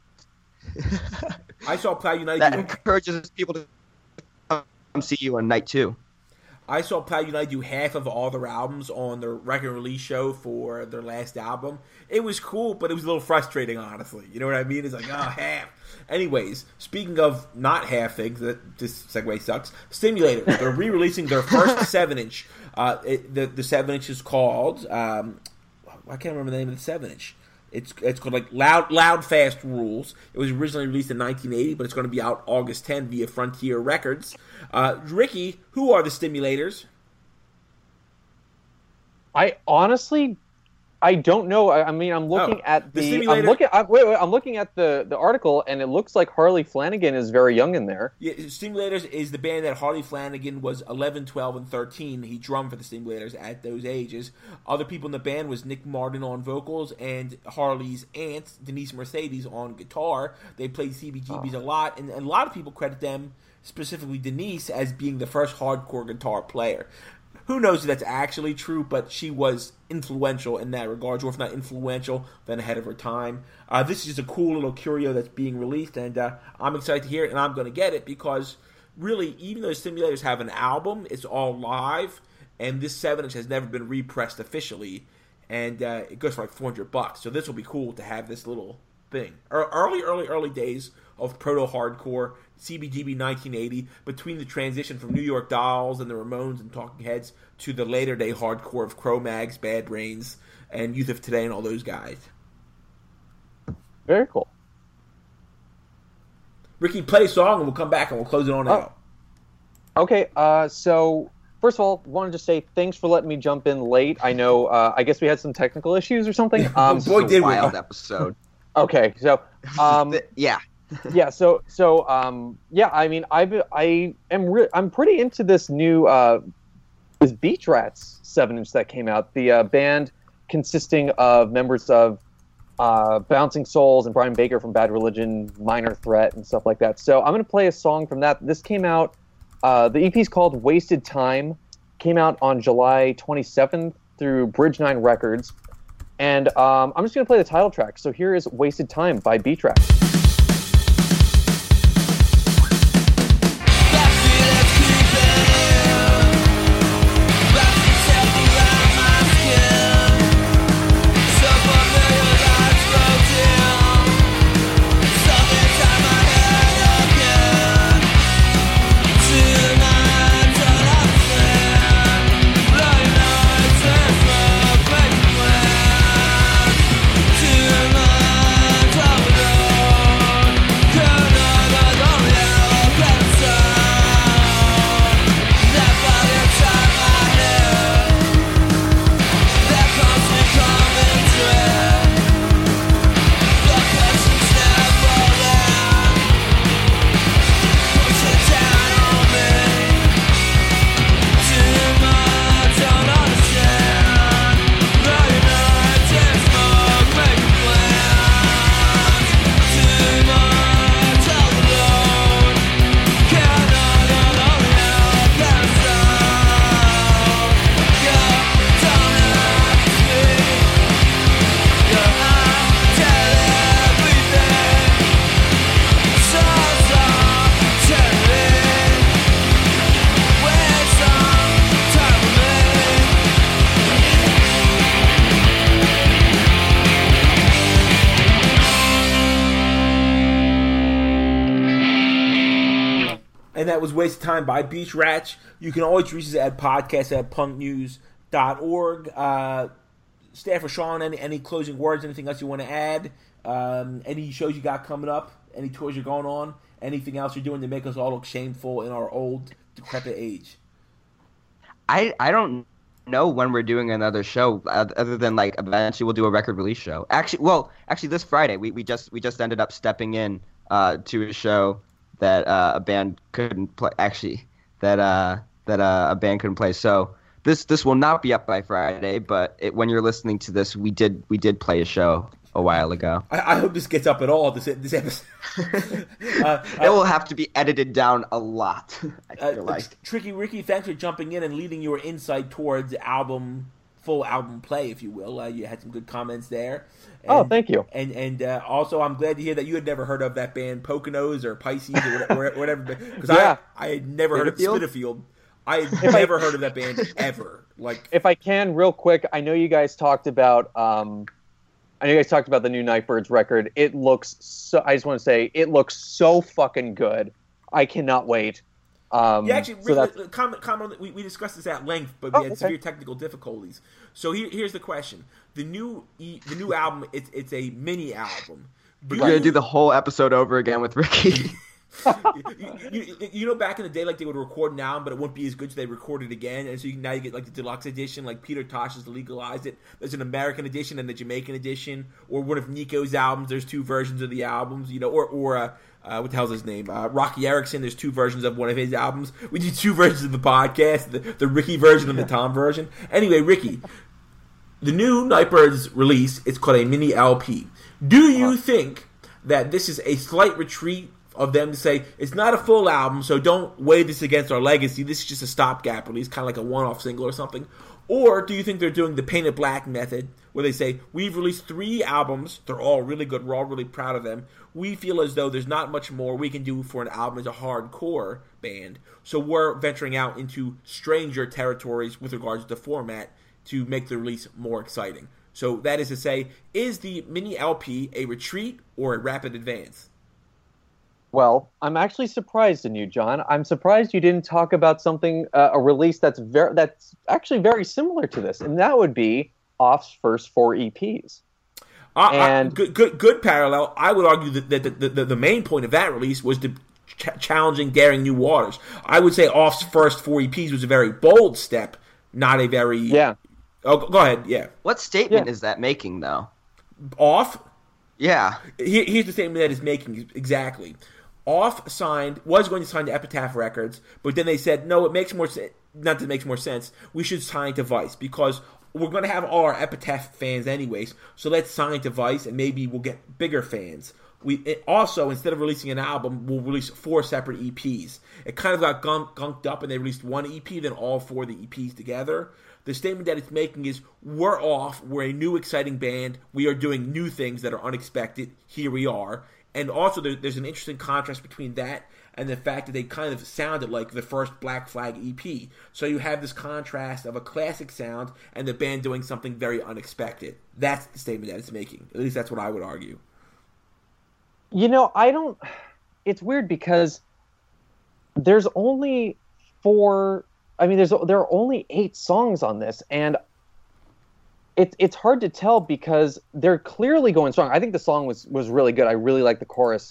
I saw Plough United that encourages people to come see you on night 2. I saw Plough United do half of all their albums on their record release show for their last album. It was cool, but it was a little frustrating, honestly. You know what I mean? It's like, half. Anyways, speaking of not half things, this segue sucks. Stimulator. They're re-releasing their first 7-inch. The 7-inch is called... I can't remember the name of the 7-inch. It's called like Loud Fast Rules. It was originally released in 1980, but it's going to be out August 10 via Frontier Records. Ricky, who are the Stimulators? I honestly don't know. I mean, I'm looking at I'm looking at the article, and it looks like Harley Flanagan is very young in there. Yeah, Stimulators is the band that Harley Flanagan was 11, 12, and 13. He drummed for the Stimulators at those ages. Other people in the band was Nick Martin on vocals and Harley's aunt, Denise Mercedes, on guitar. They played CBGBs a lot, and a lot of people credit them, specifically Denise, as being the first hardcore guitar player. Who knows if that's actually true, but she was influential in that regard, or if not influential, then ahead of her time. This is just a cool little curio that's being released, and I'm excited to hear it, and I'm going to get it, because really, even though Stimulators have an album, it's all live, and this 7-inch has never been repressed officially, and it goes for like $400, so this will be cool to have this little thing. Early days of proto-hardcore, CBGB 1980, between the transition from New York Dolls and the Ramones and Talking Heads to the later day hardcore of Cro-Mags, Bad Brains, and Youth of Today and all those guys. Very cool. Ricky, play a song and we'll come back and we'll close it on out. Okay, so first of all, wanted to say thanks for letting me jump in late. I know, I guess we had some technical issues or something. Boy, did we! Wild episode. Okay, so yeah. Yeah, I mean, I'm pretty into this new this Beach Rats 7-inch that came out. The band consisting of members of Bouncing Souls and Brian Baker from Bad Religion, Minor Threat, and stuff like that. So I'm going to play a song from that. This came out, the EP is called Wasted Time, came out on July 27th through Bridge 9 Records. And I'm just going to play the title track. So here is Wasted Time by Beach Rats. Keep it And that was Waste of Time by Beach Rats. You can always reach us at podcast@punknews.org. Staffer Sean, any closing words, anything else you want to add? Any shows you got coming up? Any tours you're going on? Anything else you're doing to make us all look shameful in our old, decrepit age? I don't know when we're doing another show other than like eventually we'll do a record release show. Actually this Friday we just ended up stepping in to a show that a band couldn't play. Actually, that a band couldn't play. So this will not be up by Friday, but when you're listening to this, we did play a show a while ago. I hope this gets up at all. This episode. It will have to be edited down a lot. I feel like. Tricky Ricky, thanks for jumping in and leading your insight towards full album play, if you will. You had some good comments there. And, thank you. And also, I'm glad to hear that you had never heard of that band Poconos or Pisces or whatever. Because I had never heard of Spitalfield. I had never heard of that band ever. Like, if I can, real quick, I know you guys talked about the new Nightbirds record. It looks so. I just want to say it looks so fucking good. I cannot wait. Comment. We discussed this at length, but we had severe technical difficulties. So here's the question: the new album, it's a mini album. We're gonna do the whole episode over again with Ricky. you know, back in the day, like they would record an album, but it wouldn't be as good, so they record it again, and so now you get like the deluxe edition. Like Peter Tosh has legalized it. There's an American edition and the Jamaican edition, or one of Nico's albums. There's two versions of the albums, you know, or what the hell's his name? Rocky Erickson. There's two versions of one of his albums. We do two versions of the podcast: the Ricky version and the Tom version. Anyway, Ricky, the new Nightbirds release, it's called a mini LP. Do you think that this is a slight retreat of them to say it's not a full album, so don't weigh this against our legacy? This is just a stopgap release, kind of like a one-off single or something. Or do you think they're doing the Painted Black method, where they say, we've released 3 albums, they're all really good, we're all really proud of them, we feel as though there's not much more we can do for an album as a hardcore band, so we're venturing out into stranger territories with regards to format to make the release more exciting? So that is to say, is the mini LP a retreat or a rapid advance? Well, I'm actually surprised in you, John. I'm surprised you didn't talk about something, a release that's actually very similar to this, and that would be Off's first 4 EPs. Good parallel. I would argue that the main point of that release was to challenging daring new waters. I would say Off's first 4 EPs was a very bold step, not a very... Yeah. Oh, go ahead, yeah. What statement is that making, though? Off? Yeah. Here's the statement that it's making, exactly. Off was going to sign to Epitaph Records, but then they said, no, it makes more sense. Not that it makes more sense. We should sign to Vice because we're going to have all our Epitaph fans anyways, so let's sign to Vice and maybe we'll get bigger fans. Also, instead of releasing an album, we'll release 4 separate EPs. It kind of got gunked up and they released 1 EP, then all 4 of the EPs together. The statement that it's making is, we're off, we're a new exciting band, we are doing new things that are unexpected, here we are. And also, there's an interesting contrast between that and the fact that they kind of sounded like the first Black Flag EP. So you have this contrast of a classic sound and the band doing something very unexpected. That's the statement that it's making. At least that's what I would argue. You know, it's weird because there's only 4... I mean, there are only 8 songs on this, and it's hard to tell because they're clearly going strong. I think the song was really good. I really like the chorus.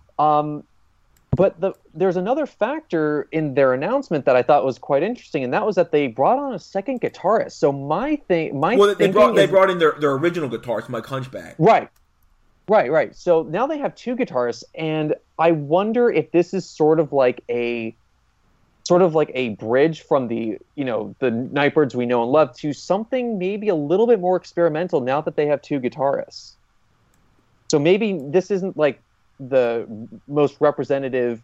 But there's another factor in their announcement that I thought was quite interesting, and that was that they brought on a second guitarist. So they brought in their original guitarist, Mike Hunchback. Right. So now they have 2 guitarists, and I wonder if this is sort of like a bridge from the Nightbirds we know and love to something maybe a little bit more experimental now that they have 2 guitarists. So maybe this isn't like the most representative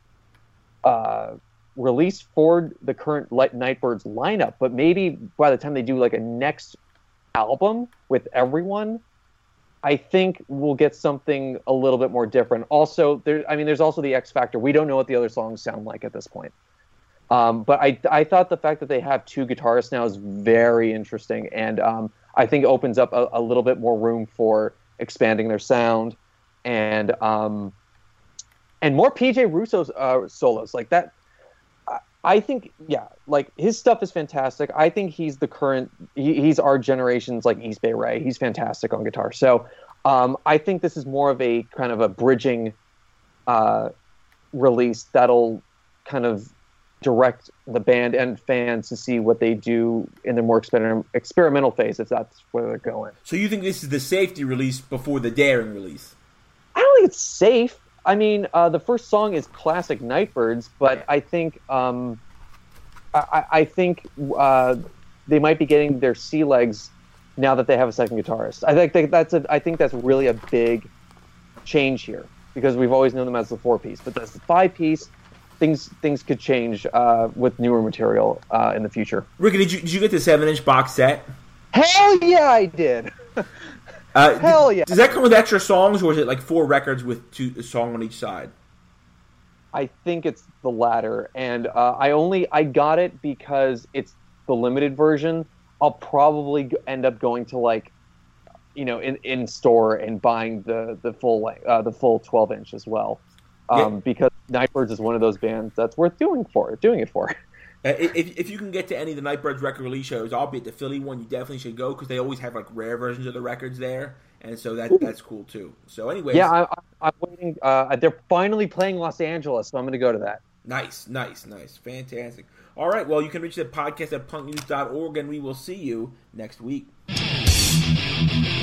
release for the current Nightbirds lineup, but maybe by the time they do like a next album with everyone, I think we'll get something a little bit more different. Also, there's also the X factor. We don't know what the other songs sound like at this point. But I thought the fact that they have 2 guitarists now is very interesting, and I think it opens up a little bit more room for expanding their sound. And and more PJ Russo's solos like that. I think, yeah, like his stuff is fantastic. I think he's he's our generation's like East Bay Ray. He's fantastic on guitar. So I think this is more of a kind of a bridging release that'll kind of direct the band and fans to see what they do in the more experimental phase, if that's where they're going. So you think this is the safety release before the daring release? I don't think it's safe. I mean, the first song is classic Nightbirds, but I think I think they might be getting their sea legs now that they have a second guitarist. I think that's really a big change here, because we've always known them as the 4-piece, but that's the 5-piece. Things could change with newer material in the future. Ricky, did you get the 7-inch box set? Hell yeah, I did. Hell yeah! Does that come with extra songs, or is it like 4 records with a song on each side? I think it's the latter, and I got it because it's the limited version. I'll probably end up going to in store and buying the full 12-inch as well, because Nightbirds is one of those bands that's worth doing it for. If you can get to any of the Nightbirds record release shows, I'll be at the Philly one. You definitely should go, because they always have like rare versions of the records there, and so that's cool too. So, anyways, yeah, I'm waiting. They're finally playing Los Angeles, so I'm going to go to that. Nice, fantastic. All right, well, you can reach the podcast at punknews.org, and we will see you next week.